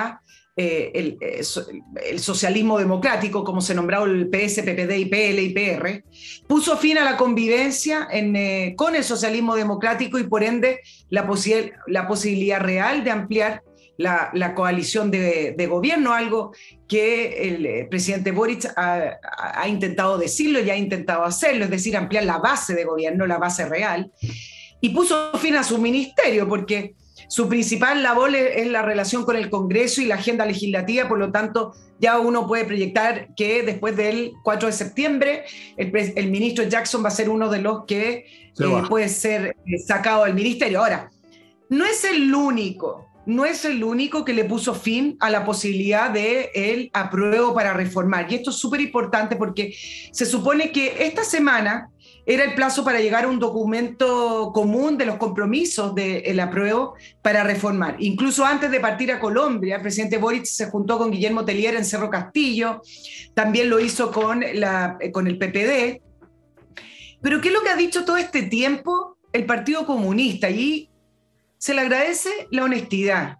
el socialismo democrático, como se nombró el PS, PPD, IPL, IPR. Puso fin a la convivencia con el socialismo democrático y por ende la posibilidad real de ampliar la coalición de gobierno, algo que el presidente Boric ha intentado decirlo y ha intentado hacerlo, es decir, ampliar la base de gobierno, la base real, y puso fin a su ministerio, porque su principal labor es la relación con el Congreso y la agenda legislativa. Por lo tanto, ya uno puede proyectar que después del 4 de septiembre el ministro Jackson va a ser uno de los que puede ser sacado del ministerio. Ahora, no es el único que le puso fin a la posibilidad de el apruebo para reformar. Y esto es súper importante porque se supone que esta semana era el plazo para llegar a un documento común de los compromisos del apruebo para reformar. Incluso antes de partir a Colombia, el presidente Boric se juntó con Guillermo Tellier en Cerro Castillo, también lo hizo con el PPD. Pero ¿qué es lo que ha dicho todo este tiempo el Partido Comunista? Y se le agradece la honestidad.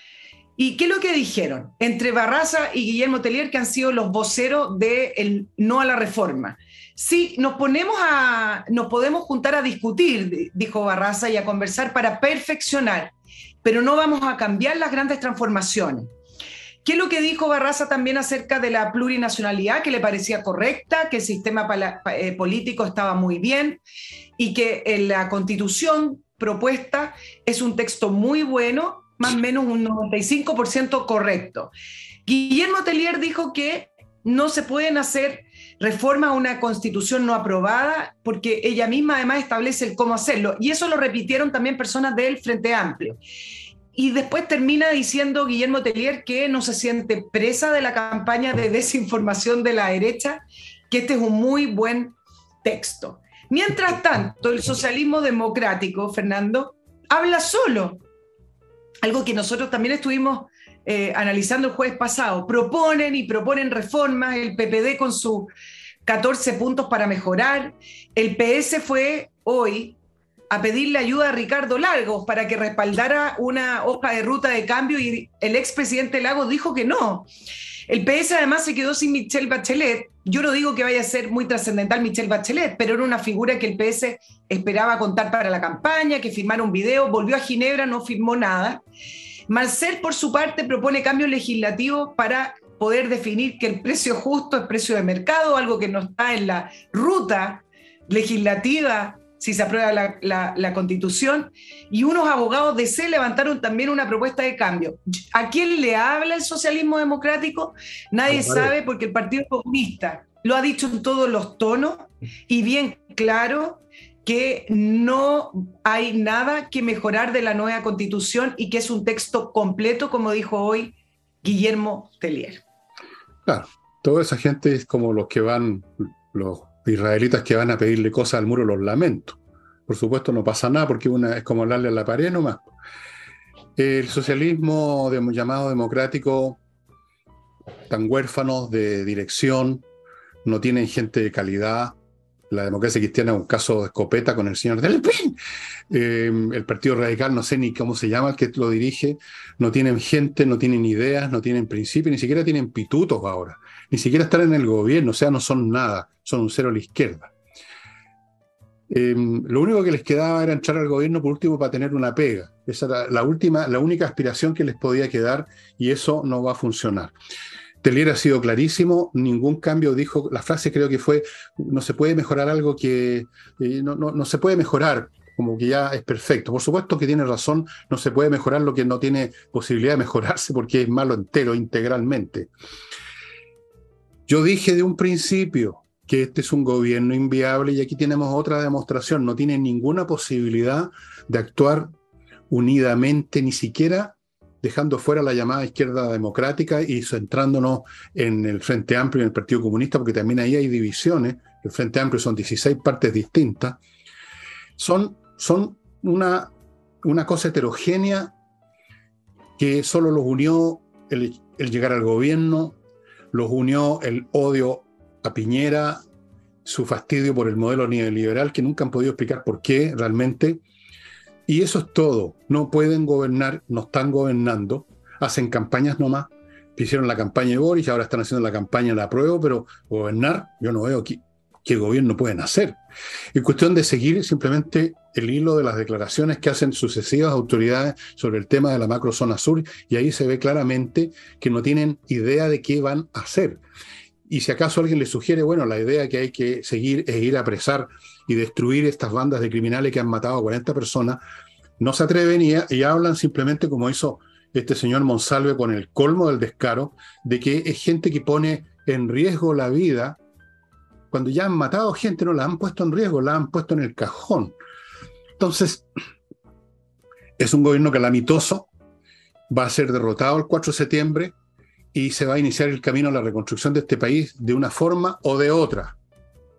¿Y qué es lo que dijeron? Entre Barraza y Guillermo Tellier, que han sido los voceros del no a la reforma. Sí, nos podemos juntar a discutir, dijo Barraza, y a conversar para perfeccionar, pero no vamos a cambiar las grandes transformaciones. ¿Qué es lo que dijo Barraza también acerca de la plurinacionalidad, que le parecía correcta, que el sistema político estaba muy bien y que la Constitución propuesta es un texto muy bueno, más o menos un 95% correcto? Guillermo Tellier dijo que no se pueden hacer reformas a una constitución no aprobada porque ella misma además establece el cómo hacerlo. Y eso lo repitieron también personas del Frente Amplio. Y después termina diciendo Guillermo Tellier que no se siente presa de la campaña de desinformación de la derecha, que este es un muy buen texto. Mientras tanto, el socialismo democrático, Fernando, habla solo. Algo que nosotros también estuvimos analizando el jueves pasado. Proponen reformas, el PPD con sus 14 puntos para mejorar. El PS fue hoy a pedirle ayuda a Ricardo Lagos para que respaldara una hoja de ruta de cambio y el expresidente Lagos dijo que no. El PS además se quedó sin Michelle Bachelet. Yo no digo que vaya a ser muy trascendental Michelle Bachelet, pero era una figura que el PS esperaba contar para la campaña, que firmara un video, volvió a Ginebra, no firmó nada. Marcel, por su parte, propone cambios legislativos para poder definir que el precio justo es precio de mercado, algo que no está en la ruta legislativa si se aprueba la Constitución, y unos abogados de C levantaron también una propuesta de cambio. ¿A quién le habla el socialismo democrático? Nadie sabe, porque el Partido Comunista lo ha dicho en todos los tonos y bien claro que no hay nada que mejorar de la nueva Constitución y que es un texto completo, como dijo hoy Guillermo Tellier. Claro, toda esa gente es como los israelitas que van a pedirle cosas al muro, los lamento. Por supuesto no pasa nada porque es como hablarle a la pared nomás. El socialismo llamado democrático, tan huérfanos de dirección, no tienen gente de calidad. La democracia cristiana es un caso de escopeta con el señor Del Pin. El Partido Radical, no sé ni cómo se llama el que lo dirige, no tienen gente, no tienen ideas, no tienen principios, ni siquiera tienen pitutos ahora. Ni siquiera están en el gobierno, o sea, no son nada, son un cero a la izquierda. Lo único que les quedaba era entrar al gobierno por último para tener una pega. Esa era la única aspiración que les podía quedar y eso no va a funcionar. Tellier ha sido clarísimo, ningún cambio, dijo, la frase creo que fue, no se puede mejorar algo que no se puede mejorar, como que ya es perfecto. Por supuesto que tiene razón, no se puede mejorar lo que no tiene posibilidad de mejorarse porque es malo entero, integralmente. Yo dije de un principio que este es un gobierno inviable y aquí tenemos otra demostración, no tiene ninguna posibilidad de actuar unidamente, ni siquiera dejando fuera la llamada izquierda democrática y centrándonos en el Frente Amplio y en el Partido Comunista, porque también ahí hay divisiones. El Frente Amplio son 16 partes distintas. Son una cosa heterogénea que solo los unió el llegar al gobierno, los unió el odio a Piñera, su fastidio por el modelo neoliberal, que nunca han podido explicar por qué realmente. Y eso es todo. No pueden gobernar, no están gobernando, hacen campañas nomás. Hicieron la campaña de Boris, ahora están haciendo la campaña de la apruebo, pero gobernar, yo no veo qué gobierno pueden hacer. Es cuestión de seguir simplemente el hilo de las declaraciones que hacen sucesivas autoridades sobre el tema de la macrozona sur, y ahí se ve claramente que no tienen idea de qué van a hacer. Y si acaso alguien les sugiere, bueno, la idea que hay que seguir es ir a apresar y destruir estas bandas de criminales que han matado a 40 personas, no se atreven y hablan simplemente como hizo este señor Monsalve con el colmo del descaro, de que es gente que pone en riesgo la vida, cuando ya han matado gente, no la han puesto en riesgo, la han puesto en el cajón. Entonces, es un gobierno calamitoso, va a ser derrotado el 4 de septiembre, y se va a iniciar el camino a la reconstrucción de este país de una forma o de otra.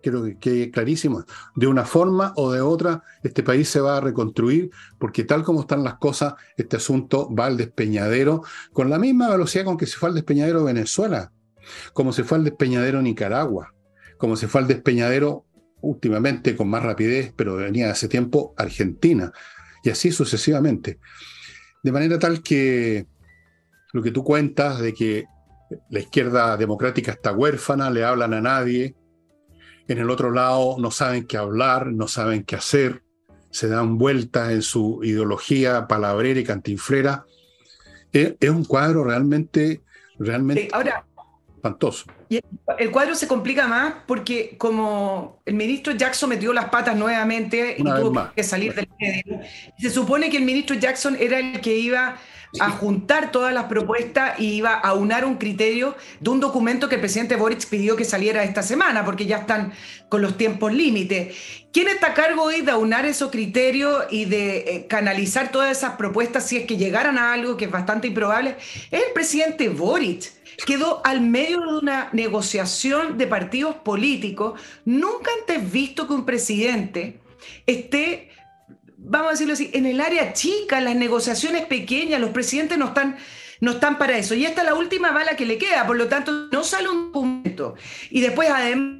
quiero que quede clarísimo, de una forma o de otra, este país se va a reconstruir, porque tal como están las cosas, este asunto va al despeñadero con la misma velocidad con que se fue al despeñadero Venezuela, como se fue al despeñadero Nicaragua, como se fue al despeñadero últimamente con más rapidez, pero venía hace tiempo Argentina, y así sucesivamente. De manera tal que lo que tú cuentas de que la izquierda democrática está huérfana, le hablan a nadie, en el otro lado no saben qué hablar, no saben qué hacer, se dan vueltas en su ideología palabrera y cantinflera. Es un cuadro realmente Ahora, espantoso. y el cuadro se complica más porque como el ministro Jackson metió las patas nuevamente y Una vez tuvo más. que salir del medio, se supone que el ministro Jackson era el que iba a juntar todas las propuestas y iba a aunar un criterio de un documento que el presidente Boric pidió que saliera esta semana, porque ya están con los tiempos límite. ¿Quién está a cargo hoy de aunar esos criterios y de canalizar todas esas propuestas si es que llegaran a algo que es bastante improbable? Es el presidente Boric. Quedó al medio de una negociación de partidos políticos. Nunca antes visto que un presidente esté, vamos a decirlo así, en el área chica, en las negociaciones pequeñas. Los presidentes no están para eso. Y esta es la última bala que le queda, por lo tanto, no sale un documento. Y después, además,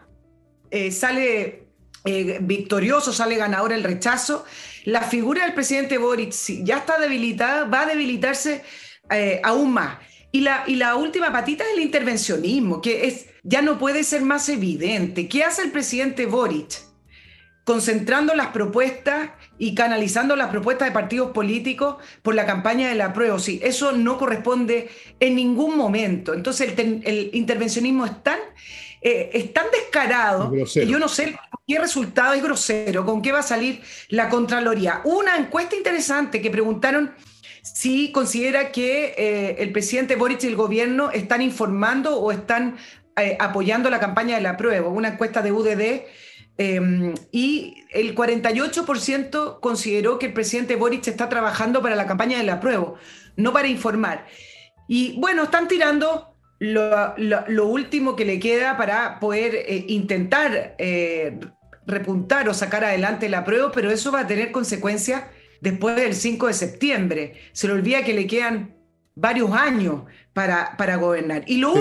sale victorioso, sale ganador el rechazo. La figura del presidente Boric, si ya está debilitada, va a debilitarse aún más. Y la última patita es el intervencionismo, ya no puede ser más evidente. ¿Qué hace el presidente Boric? Concentrando las propuestas y canalizando las propuestas de partidos políticos por la campaña del apruebo. Sí, eso no corresponde en ningún momento. Entonces el intervencionismo es tan descarado que yo no sé qué resultado es grosero, con qué va a salir la Contraloría. Una encuesta interesante que preguntaron si considera que el presidente Boric y el gobierno están informando o están apoyando la campaña del apruebo, una encuesta de UDD, y el 48% consideró que el presidente Boric está trabajando para la campaña del apruebo, no para informar. Y bueno, están tirando lo último que le queda para poder intentar repuntar o sacar adelante el apruebo, pero eso va a tener consecuencias después del 5 de septiembre. Se le olvida que le quedan varios años para gobernar. Y lo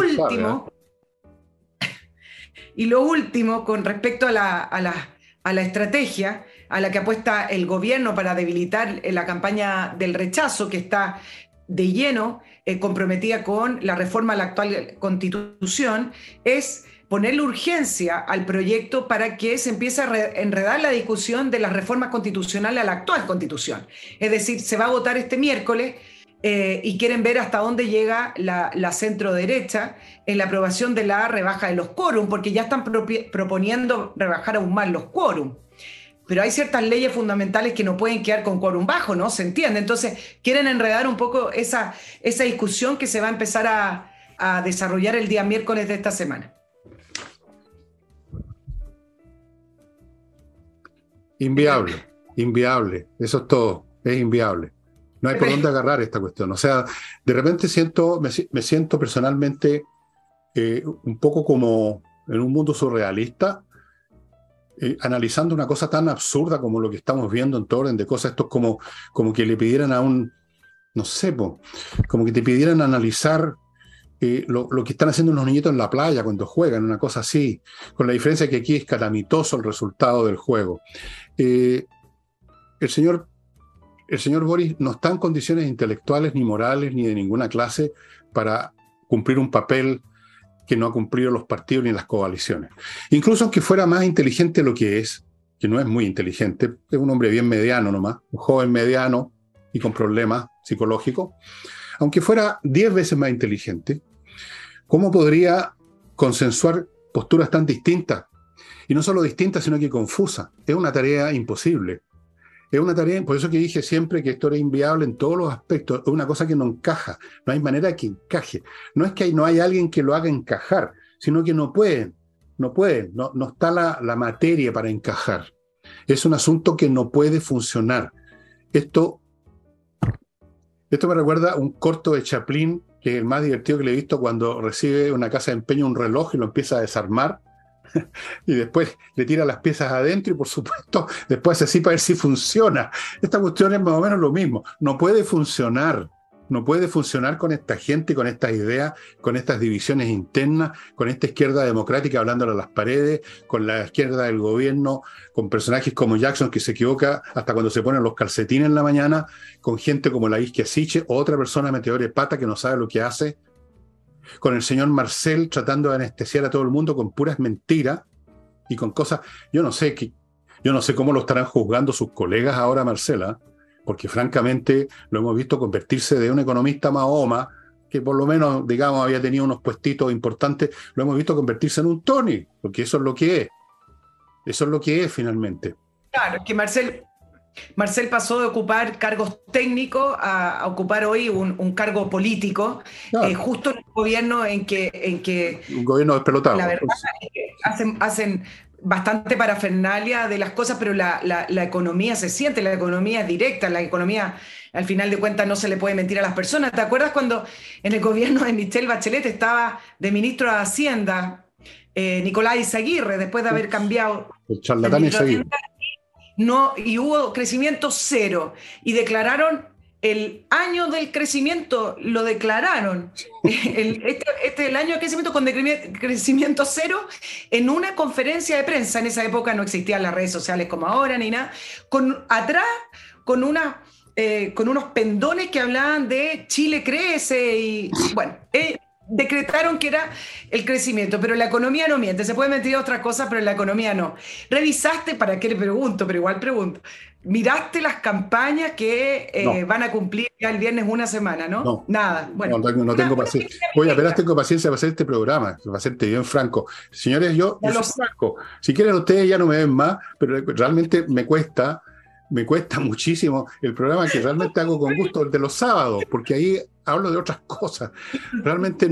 último, con respecto a la estrategia a la que apuesta el gobierno para debilitar la campaña del rechazo, que está de lleno comprometida con la reforma a la actual Constitución, es ponerle urgencia al proyecto para que se empiece a enredar la discusión de las reformas constitucionales a la actual Constitución. Es decir, se va a votar este miércoles y quieren ver hasta dónde llega la centro-derecha en la aprobación de la rebaja de los quórum, porque ya están proponiendo rebajar aún más los quórum. Pero hay ciertas leyes fundamentales que no pueden quedar con quórum bajo, ¿no? ¿Se entiende? Entonces, quieren enredar un poco esa discusión que se va a empezar a desarrollar el día miércoles de esta semana. Inviable, eso es todo, es inviable. No hay por dónde agarrar esta cuestión. O sea, de repente me siento personalmente un poco como en un mundo surrealista, analizando una cosa tan absurda como lo que estamos viendo en todo orden de cosas. Esto es como que le pidieran no sé, como que te pidieran analizar lo que están haciendo los niñitos en la playa cuando juegan, una cosa así, con la diferencia que aquí es calamitoso el resultado del juego. El señor Boris no está en condiciones intelectuales, ni morales, ni de ninguna clase para cumplir un papel que no ha cumplido los partidos ni las coaliciones. Incluso aunque fuera más inteligente de lo que no es muy inteligente, es un hombre bien mediano nomás, un joven mediano y con problemas psicológicos, aunque fuera 10 veces más inteligente, ¿cómo podría consensuar posturas tan distintas? Y no solo distintas, sino que confusas. Es una tarea imposible. Es una tarea, por eso que dije siempre que esto era inviable en todos los aspectos. Es una cosa que no encaja. No hay manera que encaje. No es que no hay alguien que lo haga encajar, sino que no pueden. No está la materia para encajar. Es un asunto que no puede funcionar. Esto me recuerda un corto de Chaplin, que es el más divertido que le he visto, cuando recibe una casa de empeño un reloj y lo empieza a desarmar y después le tira las piezas adentro y por supuesto después así para ver si funciona. Esta cuestión es más o menos lo mismo. No puede funcionar. No puede funcionar con esta gente, con estas ideas, con estas divisiones internas, con esta izquierda democrática hablándole a las paredes, con la izquierda del gobierno, con personajes como Jackson que se equivoca hasta cuando se ponen los calcetines en la mañana, con gente como la Isquia Siche, otra persona meteor de pata que no sabe lo que hace, con el señor Marcel tratando de anestesiar a todo el mundo con puras mentiras y con cosas, yo no sé cómo lo estarán juzgando sus colegas ahora, Marcela, porque francamente lo hemos visto convertirse de un economista Mahoma, que por lo menos, digamos, había tenido unos puestitos importantes, lo hemos visto convertirse en un Tony, porque eso es lo que es. Eso es lo que es finalmente. Claro, que Marcel pasó de ocupar cargos técnicos a ocupar hoy un cargo político, Claro, justo en un gobierno en que un gobierno despelotado. la verdad es que hacen bastante parafernalia de las cosas, pero la economía se siente, la economía es directa, la economía al final de cuentas no se le puede mentir a las personas. ¿Te acuerdas cuando en el gobierno de Michelle Bachelet estaba de ministro de Hacienda Nicolás Izaguirre, después de haber cambiado El el charlatán es ministro de seguir. Hacienda? No, y hubo crecimiento cero. Y declararon el año del crecimiento, lo declararon. Este es el año del crecimiento con crecimiento cero en una conferencia de prensa. En esa época no existían las redes sociales como ahora ni nada. Atrás, con, con unos pendones que hablaban de Chile crece y bueno. Decretaron que era el crecimiento, pero la economía no miente, se puede mentir otras cosas, pero la economía no. ¿Revisaste, para qué le pregunto, pero igual pregunto, miraste las campañas que No, van a cumplir ya el viernes una semana, ¿no? no. Nada, bueno, No tengo una paciencia. pequeña Oye, apenas película, tengo paciencia para hacer este programa, para hacerte bien franco. Señores, ya yo lo soy sé. franco. Si quieren ustedes ya no me ven más, pero realmente me cuesta muchísimo el programa que realmente hago con gusto, el de los sábados, porque ahí hablo de otras cosas. Realmente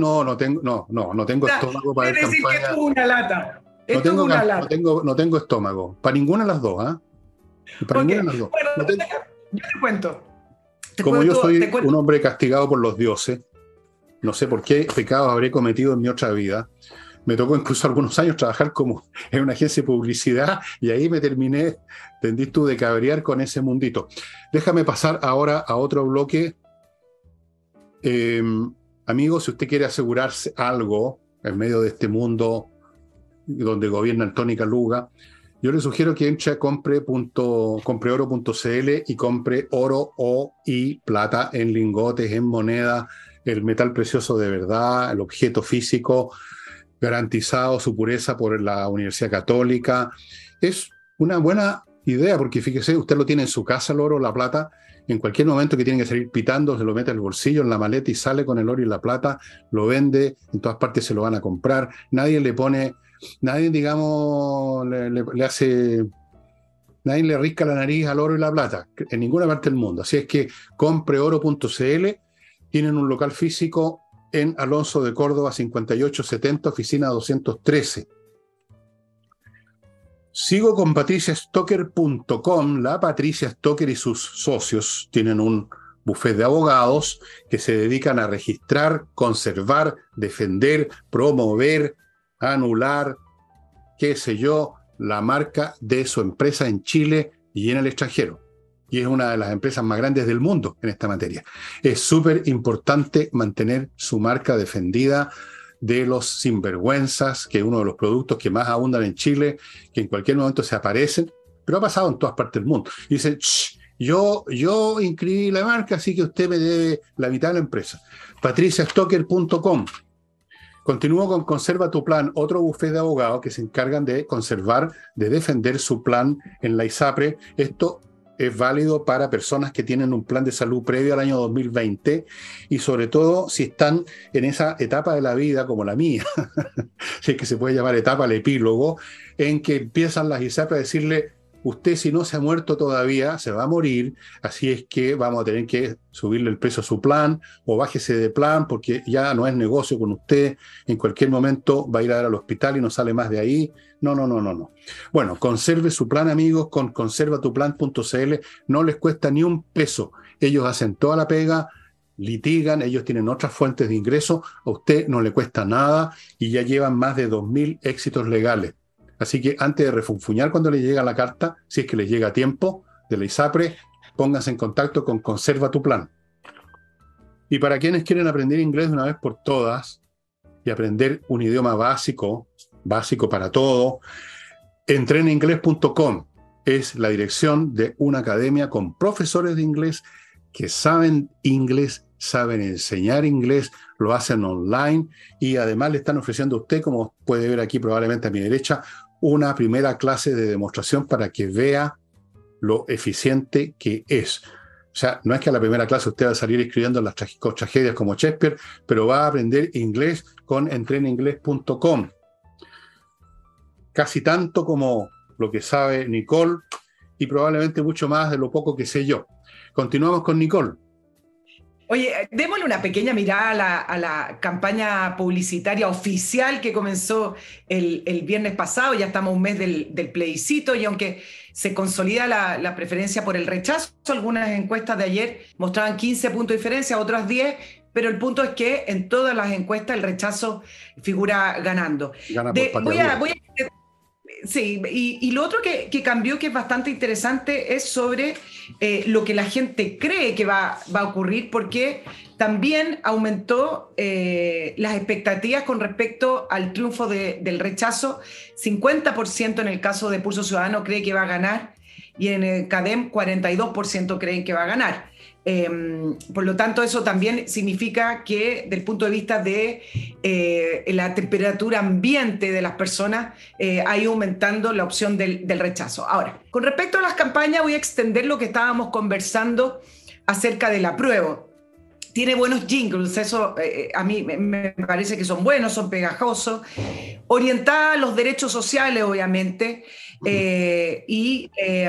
no tengo estómago para Es ver decir, que esto campaña. es una lata, esto es una lata. No tengo estómago. Para ninguna de las dos, ¿ah? Para Ok, ninguna de las dos. bueno, No tengo- yo te cuento, Como yo te soy cuento. un hombre castigado por los dioses, no sé por qué pecados habré cometido en mi otra vida. Me tocó incluso algunos años trabajar como en una agencia de publicidad y ahí me terminé, tendís tú, de cabrear con ese mundito. Déjame pasar ahora a otro bloque. Eh, Amigo, si usted quiere asegurarse algo en medio de este mundo donde gobierna el Tony Caluga, yo le sugiero que entre a compreoro.cl y compre oro y plata en lingotes, en moneda, el metal precioso de verdad, el objeto físico garantizado su pureza por la Universidad Católica. Es una buena idea porque fíjese, usted lo tiene en su casa, el oro, la plata, en cualquier momento que tiene que salir pitando, se lo mete en el bolsillo, en la maleta y sale con el oro y la plata, lo vende, en todas partes se lo van a comprar, nadie, digamos, le hace, nadie le risca la nariz al oro y la plata, en ninguna parte del mundo. Así es que compreoro.cl, tienen un local físico en Alonso de Córdoba 5870, oficina 213. Sigo con patriciastocker.com. La Patricia Stocker y sus socios tienen un bufete de abogados que se dedican a registrar, conservar, defender, promover, anular, qué sé yo, la marca de su empresa en Chile y en el extranjero. Y es una de las empresas más grandes del mundo en esta materia. Es súper importante mantener su marca defendida de los sinvergüenzas, que es uno de los productos que más abundan en Chile, que en cualquier momento se aparecen, pero ha pasado en todas partes del mundo. Y dicen, yo inscribí la marca, así que usted me debe la mitad de la empresa. patriciastocker.com. Continúo con Conserva tu Plan, otro bufete de abogados que se encargan de conservar, de defender su plan en la ISAPRE. Esto es válido para personas que tienen un plan de salud previo al año 2020 y sobre todo si están en esa etapa de la vida como la mía, si es que se puede llamar etapa al epílogo, en que empiezan las ISAPRE a decirle, usted si no se ha muerto todavía, se va a morir, así es que vamos a tener que subirle el precio a su plan o bájese de plan porque ya no es negocio con usted, en cualquier momento va a ir a dar al hospital y no sale más de ahí. No. Bueno, conserve su plan, amigos, con conservatuplan.cl, no les cuesta ni un peso, ellos hacen toda la pega, litigan, ellos tienen otras fuentes de ingreso, a usted no le cuesta nada y ya llevan más de 2000 éxitos legales. Así que antes de refunfuñar cuando les llega la carta, si es que les llega a tiempo de la ISAPRE, pónganse en contacto con Conserva tu Plan. Y para quienes quieren aprender inglés de una vez por todas y aprender un idioma básico para todo, entreninglés.com es la dirección de una academia con profesores de inglés que saben inglés, saben enseñar inglés, lo hacen online y además le están ofreciendo a usted, como puede ver aquí probablemente a mi derecha, una primera clase de demostración para que vea lo eficiente que es. O sea, no es que a la primera clase usted va a salir escribiendo las tragedias como Shakespeare, pero va a aprender inglés con entreninglés.com. Casi tanto como lo que sabe Nicole y probablemente mucho más de lo poco que sé yo. Continuamos con Nicole. Oye, démosle una pequeña mirada a la campaña publicitaria oficial que comenzó el viernes pasado. Ya estamos a un mes del plebiscito y aunque se consolida la preferencia por el rechazo, algunas encuestas de ayer mostraban 15 puntos de diferencia, otras 10, pero el punto es que en todas las encuestas el rechazo figura ganando. Gana por pateadura. Sí, y lo otro que cambió, que es bastante interesante, es sobre lo que la gente cree que va a ocurrir, porque también aumentó las expectativas con respecto al triunfo del rechazo. 50% en el caso de Pulso Ciudadano cree que va a ganar y en el CADEM 42% creen que va a ganar. Por lo tanto, eso también significa que, desde el punto de vista de la temperatura ambiente de las personas, ha ido aumentando la opción del rechazo. Ahora, con respecto a las campañas, voy a extender lo que estábamos conversando acerca del apruebo. Tiene buenos jingles, eso a mí me parece que son buenos, son pegajosos, orientada a los derechos sociales, obviamente, y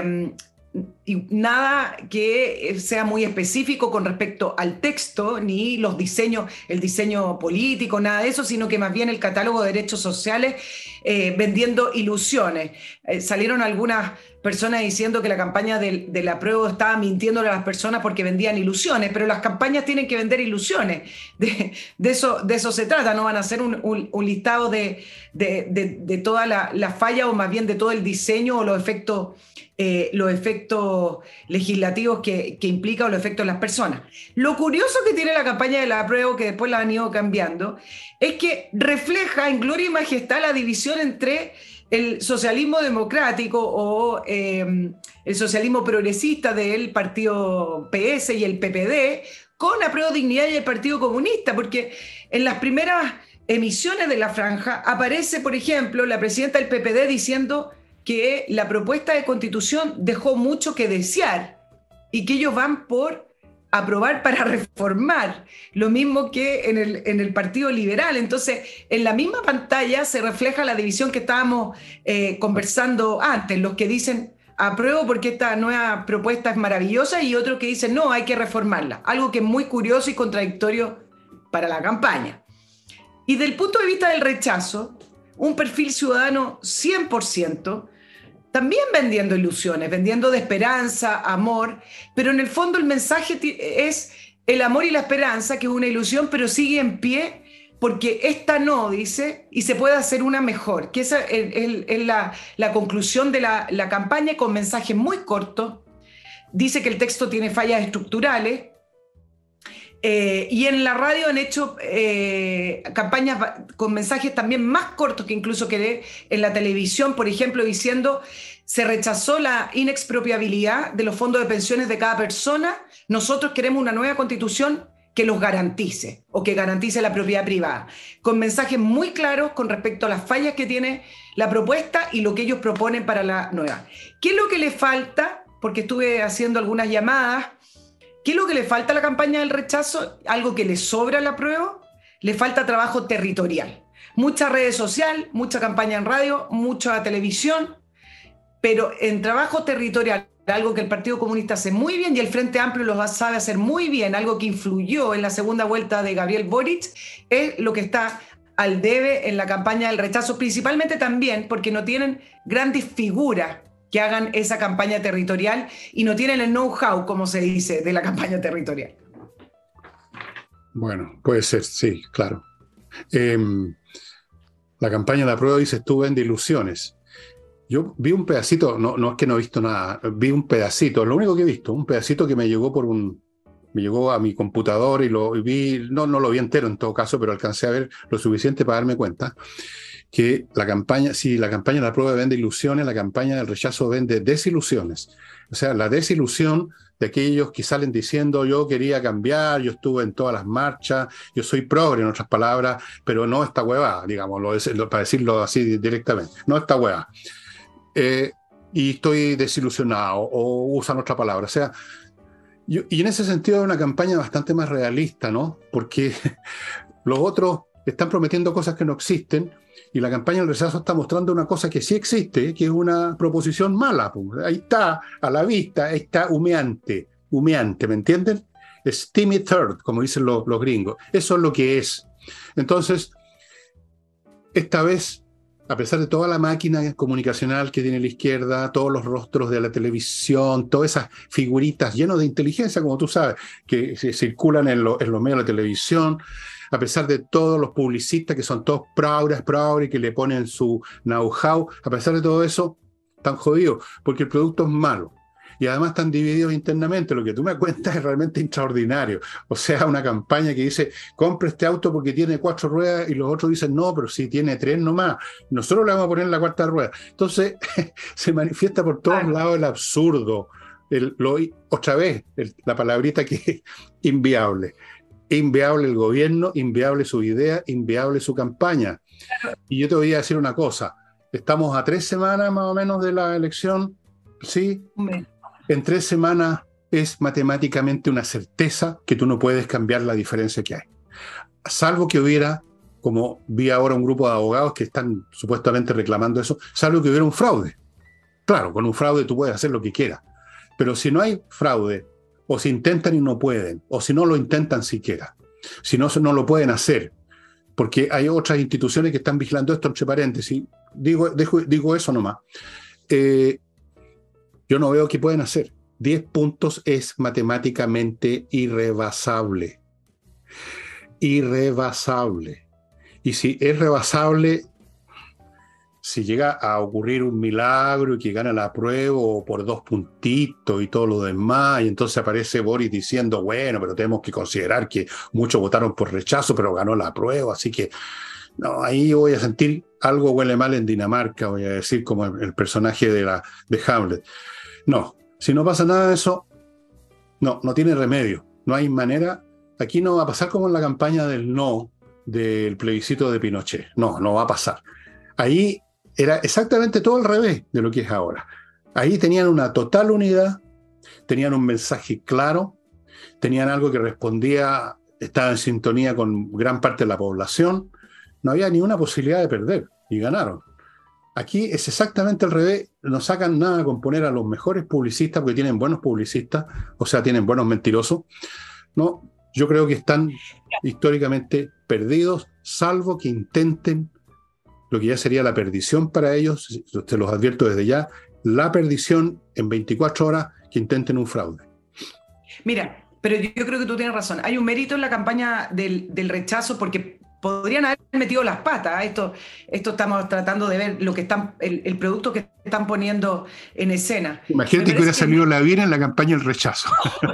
nada que sea muy específico con respecto al texto, ni los diseños, el diseño político, nada de eso, sino que más bien el catálogo de derechos sociales vendiendo ilusiones. Salieron algunas personas diciendo que la campaña del apruebo estaba mintiéndole a las personas porque vendían ilusiones, pero las campañas tienen que vender ilusiones. De eso se trata, no van a hacer un listado de toda la falla o más bien de todo el diseño o los efectos legislativos que implica o los efectos en las personas. Lo curioso que tiene la campaña del apruebo, que después la han ido cambiando, es que refleja en gloria y majestad la división entre el socialismo democrático o el socialismo progresista del partido PS y el PPD con Apruebo Dignidad y el Partido Comunista, porque en las primeras emisiones de la franja aparece, por ejemplo, la presidenta del PPD diciendo que la propuesta de constitución dejó mucho que desear y que ellos van por aprobar para reformar, lo mismo que en el Partido Liberal. Entonces, en la misma pantalla se refleja la división que estábamos conversando antes, los que dicen apruebo porque esta nueva propuesta es maravillosa y otros que dicen no, hay que reformarla, algo que es muy curioso y contradictorio para la campaña. Y del punto de vista del rechazo, un perfil ciudadano 100%, también vendiendo ilusiones, vendiendo de esperanza, amor, pero en el fondo el mensaje es el amor y la esperanza, que es una ilusión, pero sigue en pie, porque esta no, dice, y se puede hacer una mejor, que esa es la conclusión de la campaña, con mensajes muy cortos. Dice que el texto tiene fallas estructurales, y en la radio han hecho campañas con mensajes también más cortos que incluso que en la televisión, por ejemplo, diciendo se rechazó la inexpropiabilidad de los fondos de pensiones de cada persona, nosotros queremos una nueva constitución que los garantice o que garantice la propiedad privada, con mensajes muy claros con respecto a las fallas que tiene la propuesta y lo que ellos proponen para la nueva. ¿Qué es lo que le falta? Porque estuve haciendo algunas llamadas. ¿Qué es lo que le falta a la campaña del rechazo? Algo que le sobra al apruebo. Le falta trabajo territorial. Mucha redes social, mucha campaña en radio, mucha televisión, pero en trabajo territorial, algo que el Partido Comunista hace muy bien y el Frente Amplio lo sabe hacer muy bien, algo que influyó en la segunda vuelta de Gabriel Boric, es lo que está al debe en la campaña del rechazo, principalmente también porque no tienen grandes figuras que hagan esa campaña territorial y no tienen el know-how, como se dice, de la campaña territorial. Bueno, puede ser, sí, claro. La campaña de apruebo, dices tú, vende ilusiones. Yo vi un pedacito, no, no es que no he visto nada, vi un pedacito, lo único que he visto, un pedacito que me llegó a mi computador y vi, no, no lo vi entero en todo caso, pero alcancé a ver lo suficiente para darme cuenta que la campaña, si la campaña de la prueba vende ilusiones, la campaña del rechazo vende desilusiones. O sea, la desilusión de aquellos que salen diciendo yo quería cambiar, yo estuve en todas las marchas, yo soy progre, en otras palabras, pero no esta huevada, digamos, para decirlo así directamente, no esta huevada. Y estoy desilusionado, o usan otra palabra. O sea, y en ese sentido es una campaña bastante más realista, ¿no? Porque los otros están prometiendo cosas que no existen y la campaña del rechazo está mostrando una cosa que sí existe, que es una proposición mala. Pues. Ahí está, a la vista, ahí está humeante, humeante, ¿me entienden? Steamy third, como dicen los gringos. Eso es lo que es. Entonces, esta vez, a pesar de toda la máquina comunicacional que tiene la izquierda, todos los rostros de la televisión, todas esas figuritas llenas de inteligencia, como tú sabes, que se circulan en los medios de la televisión, a pesar de todos los publicistas que son todos progres, que le ponen su know-how, a pesar de todo eso, están jodidos, porque el producto es malo. Y además están divididos internamente. Lo que tú me cuentas es realmente extraordinario. O sea, una campaña que dice, compre este auto porque tiene 4 ruedas, y los otros dicen, no, pero si tiene 3 nomás. Nosotros le vamos a poner la 4ª rueda. Entonces, se manifiesta por todos lados el absurdo. Otra vez, la palabrita que es inviable. Inviable el gobierno, inviable su idea, inviable su campaña. Y yo te voy a decir una cosa. Estamos a 3 semanas más o menos de la elección, ¿sí? En 3 semanas es matemáticamente una certeza que tú no puedes cambiar la diferencia que hay. Salvo que hubiera, como vi ahora un grupo de abogados que están supuestamente reclamando eso, salvo que hubiera un fraude. Claro, con un fraude tú puedes hacer lo que quieras. Pero si no hay fraude, o si intentan y no pueden, o si no lo intentan siquiera, si no, no lo pueden hacer, porque hay otras instituciones que están vigilando esto, entre paréntesis, digo eso nomás. Yo no veo qué pueden hacer. 10 puntos es matemáticamente irrebasable. Irrebasable. Y si es rebasable, si llega a ocurrir un milagro y que gana la prueba o por 2 puntitos y todo lo demás, y entonces aparece Boris diciendo, bueno, pero tenemos que considerar que muchos votaron por rechazo, pero ganó la prueba, así que no, ahí yo voy a sentir algo huele mal en Dinamarca, voy a decir, como el personaje de Hamlet. No, si no pasa nada de eso, no tiene remedio, no hay manera. Aquí no va a pasar como en la campaña del no, del plebiscito de Pinochet. No va a pasar. Ahí era exactamente todo al revés de lo que es ahora. Ahí tenían una total unidad, tenían un mensaje claro, tenían algo que respondía, estaba en sintonía con gran parte de la población, no había ni una posibilidad de perder y ganaron. Aquí es exactamente al revés, no sacan nada con poner a los mejores publicistas porque tienen buenos publicistas, o sea, tienen buenos mentirosos. No, yo creo que están históricamente perdidos, salvo que intenten lo que ya sería la perdición para ellos, te los advierto desde ya, la perdición en 24 horas, que intenten un fraude. Mira, pero yo creo que tú tienes razón. Hay un mérito en la campaña del rechazo porque podrían haber metido las patas. Esto estamos tratando de ver lo que están, el producto que están poniendo en escena. Imagínate que hubiera salido Lavín en la campaña del rechazo.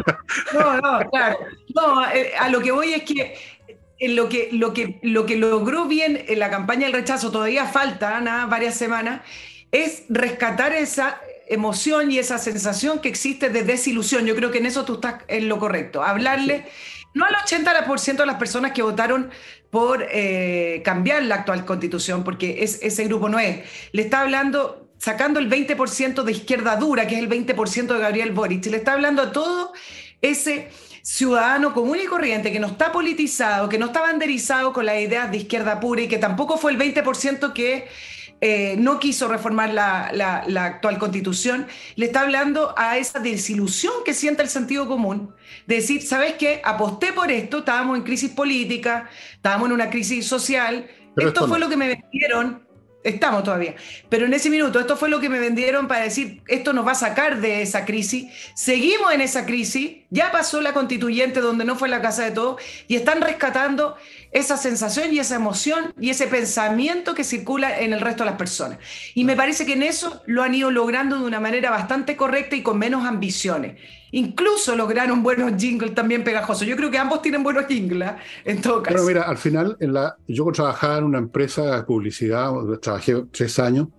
No, claro. No, a lo que voy es que lo que logró bien en la campaña del rechazo, todavía falta varias semanas, es rescatar esa emoción y esa sensación que existe de desilusión. Yo creo que en eso tú estás en lo correcto. Hablarle, no al 80% de las personas que votaron por cambiar la actual constitución, porque ese grupo no es. Le está hablando, sacando el 20% de izquierda dura, que es el 20% de Gabriel Boric, le está hablando a todo ese ciudadano común y corriente que no está politizado, que no está banderizado con las ideas de izquierda pura y que tampoco fue el 20% que no quiso reformar la actual constitución. Le está hablando a esa desilusión que siente el sentido común, de decir, ¿sabes qué? Aposté por esto, estábamos en crisis política, estábamos en una crisis social, pero esto fue lo que me vendieron. Estamos todavía, pero en ese minuto esto fue lo que me vendieron para decir esto nos va a sacar de esa crisis, seguimos en esa crisis, ya pasó la constituyente donde no fue la casa de todos y están rescatando esa sensación y esa emoción y ese pensamiento que circula en el resto de las personas. Y me parece que en eso lo han ido logrando de una manera bastante correcta y con menos ambiciones. Incluso lograron buenos jingles también pegajosos. Yo creo que ambos tienen buenos jingles, en todo Bueno, caso. mira, al final, yo trabajaba en una empresa de publicidad, trabajé 3 años,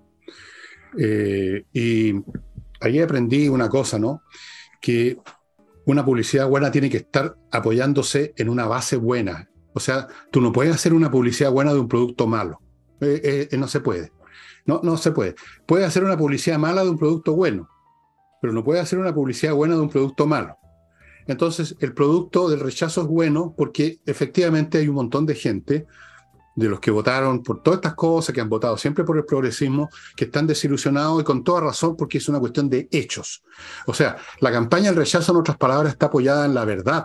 y ahí aprendí una cosa, ¿no? Que una publicidad buena tiene que estar apoyándose en una base buena. O sea, tú no puedes hacer una publicidad buena de un producto malo. No se puede. No, no se puede. Puedes hacer una publicidad mala de un producto bueno, pero no puedes hacer una publicidad buena de un producto malo. Entonces, el producto del rechazo es bueno porque efectivamente hay un montón de gente, de los que votaron por todas estas cosas, que han votado siempre por el progresismo, que están desilusionados y con toda razón porque es una cuestión de hechos. O sea, la campaña del rechazo, en otras palabras, está apoyada en la verdad,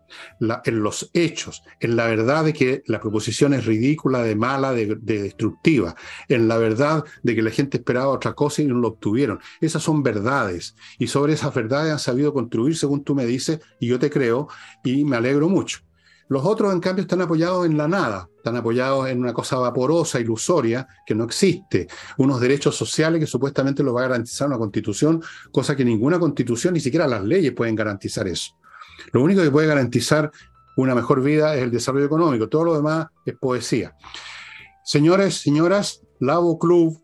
en los hechos, en la verdad de que la proposición es ridícula, de mala, de destructiva, en la verdad de que la gente esperaba otra cosa y no lo obtuvieron. Esas son verdades y sobre esas verdades han sabido construir, según tú me dices, y yo te creo y me alegro mucho. Los otros, en cambio, están apoyados en la nada, están apoyados en una cosa vaporosa, ilusoria, que no existe, unos derechos sociales que supuestamente los va a garantizar una constitución, cosa que ninguna constitución, ni siquiera las leyes pueden garantizar eso. Lo único que puede garantizar una mejor vida es el desarrollo económico. Todo lo demás es poesía. Señores, señoras, Lavo Club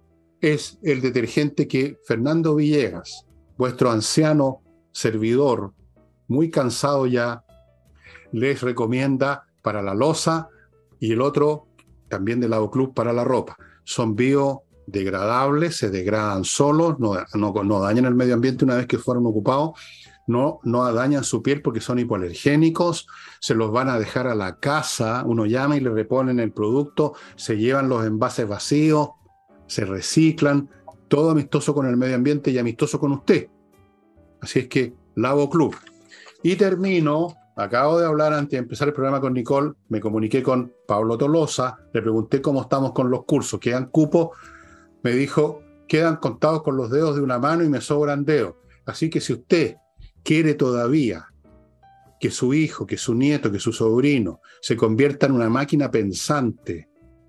es el detergente que Fernando Villegas, vuestro anciano servidor, muy cansado ya, les recomienda para la loza, y el otro también de Lavo Club para la ropa. Son biodegradables, se degradan solos, no dañan el medio ambiente una vez que fueron ocupados. No dañan su piel porque son hipoalergénicos, se los van a dejar a la casa, uno llama y le reponen el producto, se llevan los envases vacíos, se reciclan, todo amistoso con el medio ambiente y amistoso con usted. Así es que, Lavo Club. Y termino, acabo de hablar antes de empezar el programa con Nicole, me comuniqué con Pablo Tolosa, le pregunté cómo estamos con los cursos, ¿quedan cupos? Me dijo, quedan contados con los dedos de una mano y me sobran dedos. Así que si usted quiere todavía que su hijo, que su nieto, que su sobrino se convierta en una máquina pensante,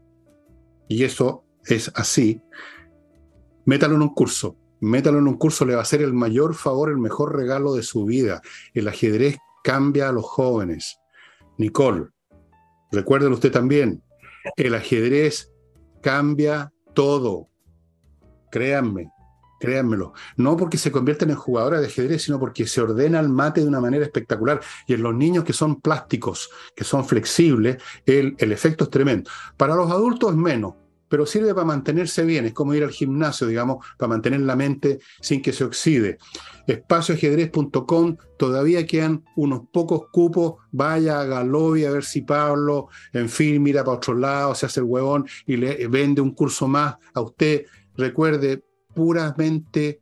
y eso es así, métalo en un curso. Métalo en un curso, le va a hacer el mayor favor, el mejor regalo de su vida. El ajedrez cambia a los jóvenes. Nicole, recuérdelo usted también, el ajedrez cambia todo. Créanme. Créanmelo, no porque se convierten en jugadores de ajedrez, sino porque se ordena el mate de una manera espectacular. Y en los niños que son plásticos, que son flexibles, el efecto es tremendo. Para los adultos es menos, pero sirve para mantenerse bien. Es como ir al gimnasio, digamos, para mantener la mente sin que se oxide. Espacioajedrez.com, todavía quedan unos pocos cupos. Vaya a Galobi a ver si Pablo, en fin, mira para otro lado, se hace el huevón y le vende un curso más a usted. Recuerde, puramente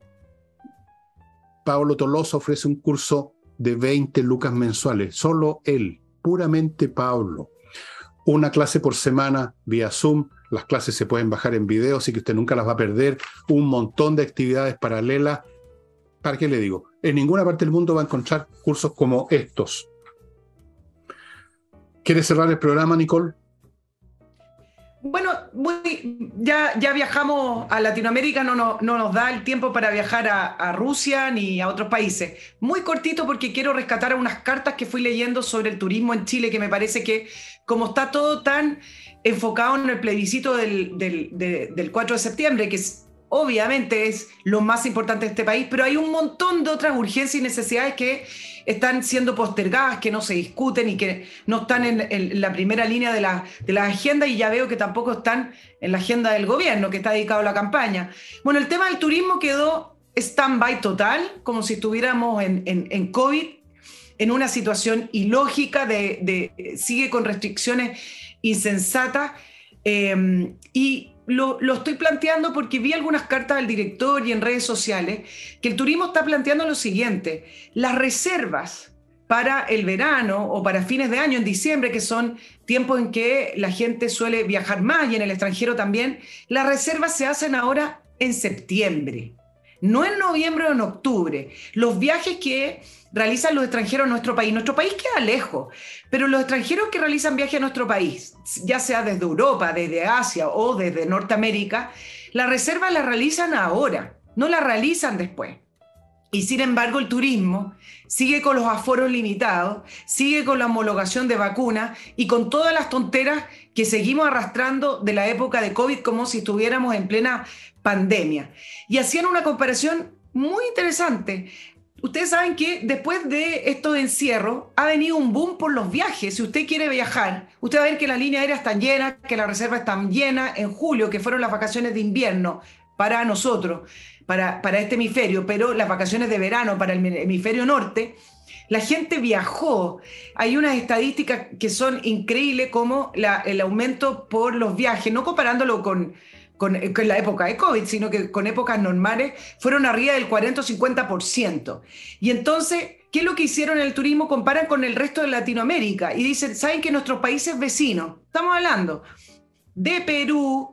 Pablo Tolosa ofrece un curso de 20 lucas mensuales, solo él, puramente Pablo. Una clase por semana vía Zoom, las clases se pueden bajar en video, así que usted nunca las va a perder, un montón de actividades paralelas. ¿Para qué le digo? En ninguna parte del mundo va a encontrar cursos como estos. ¿Quiere cerrar el programa, Nicole? Bueno, ya viajamos a Latinoamérica, no nos da el tiempo para viajar a Rusia ni a otros países. Muy cortito porque quiero rescatar unas cartas que fui leyendo sobre el turismo en Chile, que me parece que como está todo tan enfocado en el plebiscito del 4 de septiembre, que obviamente es lo más importante de este país, pero hay un montón de otras urgencias y necesidades que están siendo postergadas, que no se discuten y que no están en la primera línea de la agenda, y ya veo que tampoco están en la agenda del gobierno, que está dedicado a la campaña. Bueno, el tema del turismo quedó stand-by total, como si estuviéramos en COVID, en una situación ilógica, sigue con restricciones insensatas, y lo estoy planteando porque vi algunas cartas del director y en redes sociales que el turismo está planteando lo siguiente: las reservas para el verano o para fines de año, en diciembre, que son tiempos en que la gente suele viajar más y en el extranjero también, las reservas se hacen ahora en septiembre. no en noviembre o en octubre. Los viajes que realizan los extranjeros a nuestro país queda lejos, pero los extranjeros que realizan viajes a nuestro país, ya sea desde Europa, desde Asia o desde Norteamérica, las reservas las realizan ahora, no las realizan después. Y sin embargo el turismo sigue con los aforos limitados, sigue con la homologación de vacunas y con todas las tonteras que seguimos arrastrando de la época de COVID como si estuviéramos en plena pandemia. Y hacían una comparación muy interesante. Ustedes saben que después de estos encierros ha venido un boom por los viajes. Si usted quiere viajar, usted va a ver que las líneas aéreas están llenas, que las reservas están llenas en julio, que fueron las vacaciones de invierno para nosotros, para este hemisferio, pero las vacaciones de verano para el hemisferio norte, la gente viajó. Hay unas estadísticas que son increíbles como el aumento por los viajes, no comparándolo con la época de COVID, sino que con épocas normales, fueron arriba del 40 o 50%. Y entonces, ¿qué es lo que hicieron en el turismo? Comparan con el resto de Latinoamérica y dicen, ¿saben que nuestros países vecinos, estamos hablando de Perú,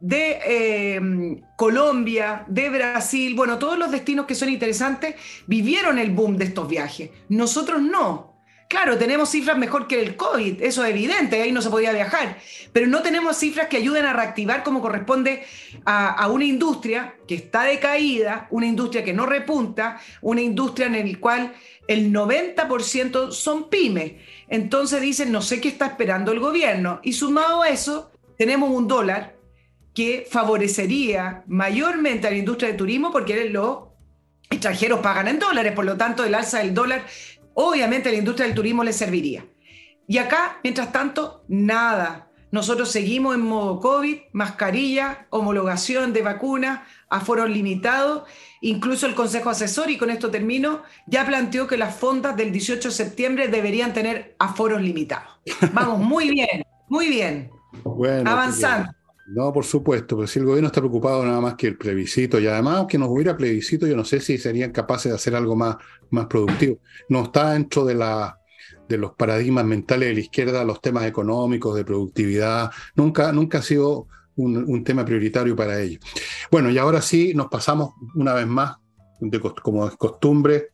de Colombia, de Brasil, bueno, todos los destinos que son interesantes, vivieron el boom de estos viajes. Nosotros no. Claro, tenemos cifras mejor que el COVID, eso es evidente, ahí no se podía viajar, pero no tenemos cifras que ayuden a reactivar como corresponde a una industria que está decaída, una industria que no repunta, una industria en la cual el 90% son pymes. Entonces dicen, no sé qué está esperando el gobierno. Y sumado a eso, tenemos un dólar que favorecería mayormente a la industria del turismo porque los extranjeros pagan en dólares, por lo tanto el alza del dólar obviamente a la industria del turismo le serviría. Y acá, mientras tanto, nada. Nosotros seguimos en modo COVID, mascarilla, homologación de vacunas, aforos limitados. Incluso el Consejo Asesor, y con esto termino, ya planteó que las fondas del 18 de septiembre deberían tener aforos limitados. Vamos, muy bien, muy bien. Bueno, avanzando. No, por supuesto, pero si el gobierno está preocupado nada más que el plebiscito, y además, aunque nos hubiera plebiscito, yo no sé si serían capaces de hacer algo más productivo. No está dentro de los paradigmas mentales de la izquierda los temas económicos, de productividad, nunca ha sido un tema prioritario para ellos. Bueno, y ahora sí nos pasamos una vez más, como es costumbre,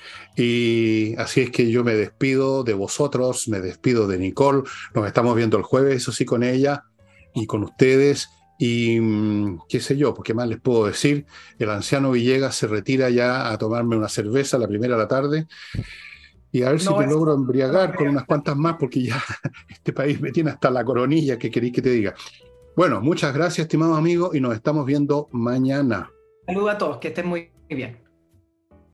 y así es que yo me despido de vosotros, me despido de Nicole, nos estamos viendo el jueves, eso sí, con ella y con ustedes, y qué sé yo, pues qué más les puedo decir. El anciano Villegas se retira ya a tomarme una cerveza a la primera de la tarde, y a ver si me logro embriagar con unas cuantas más, porque ya este país me tiene hasta la coronilla, que queréis que te diga. Bueno, muchas gracias, estimado amigo, y nos estamos viendo mañana. Saludos a todos, que estén muy bien.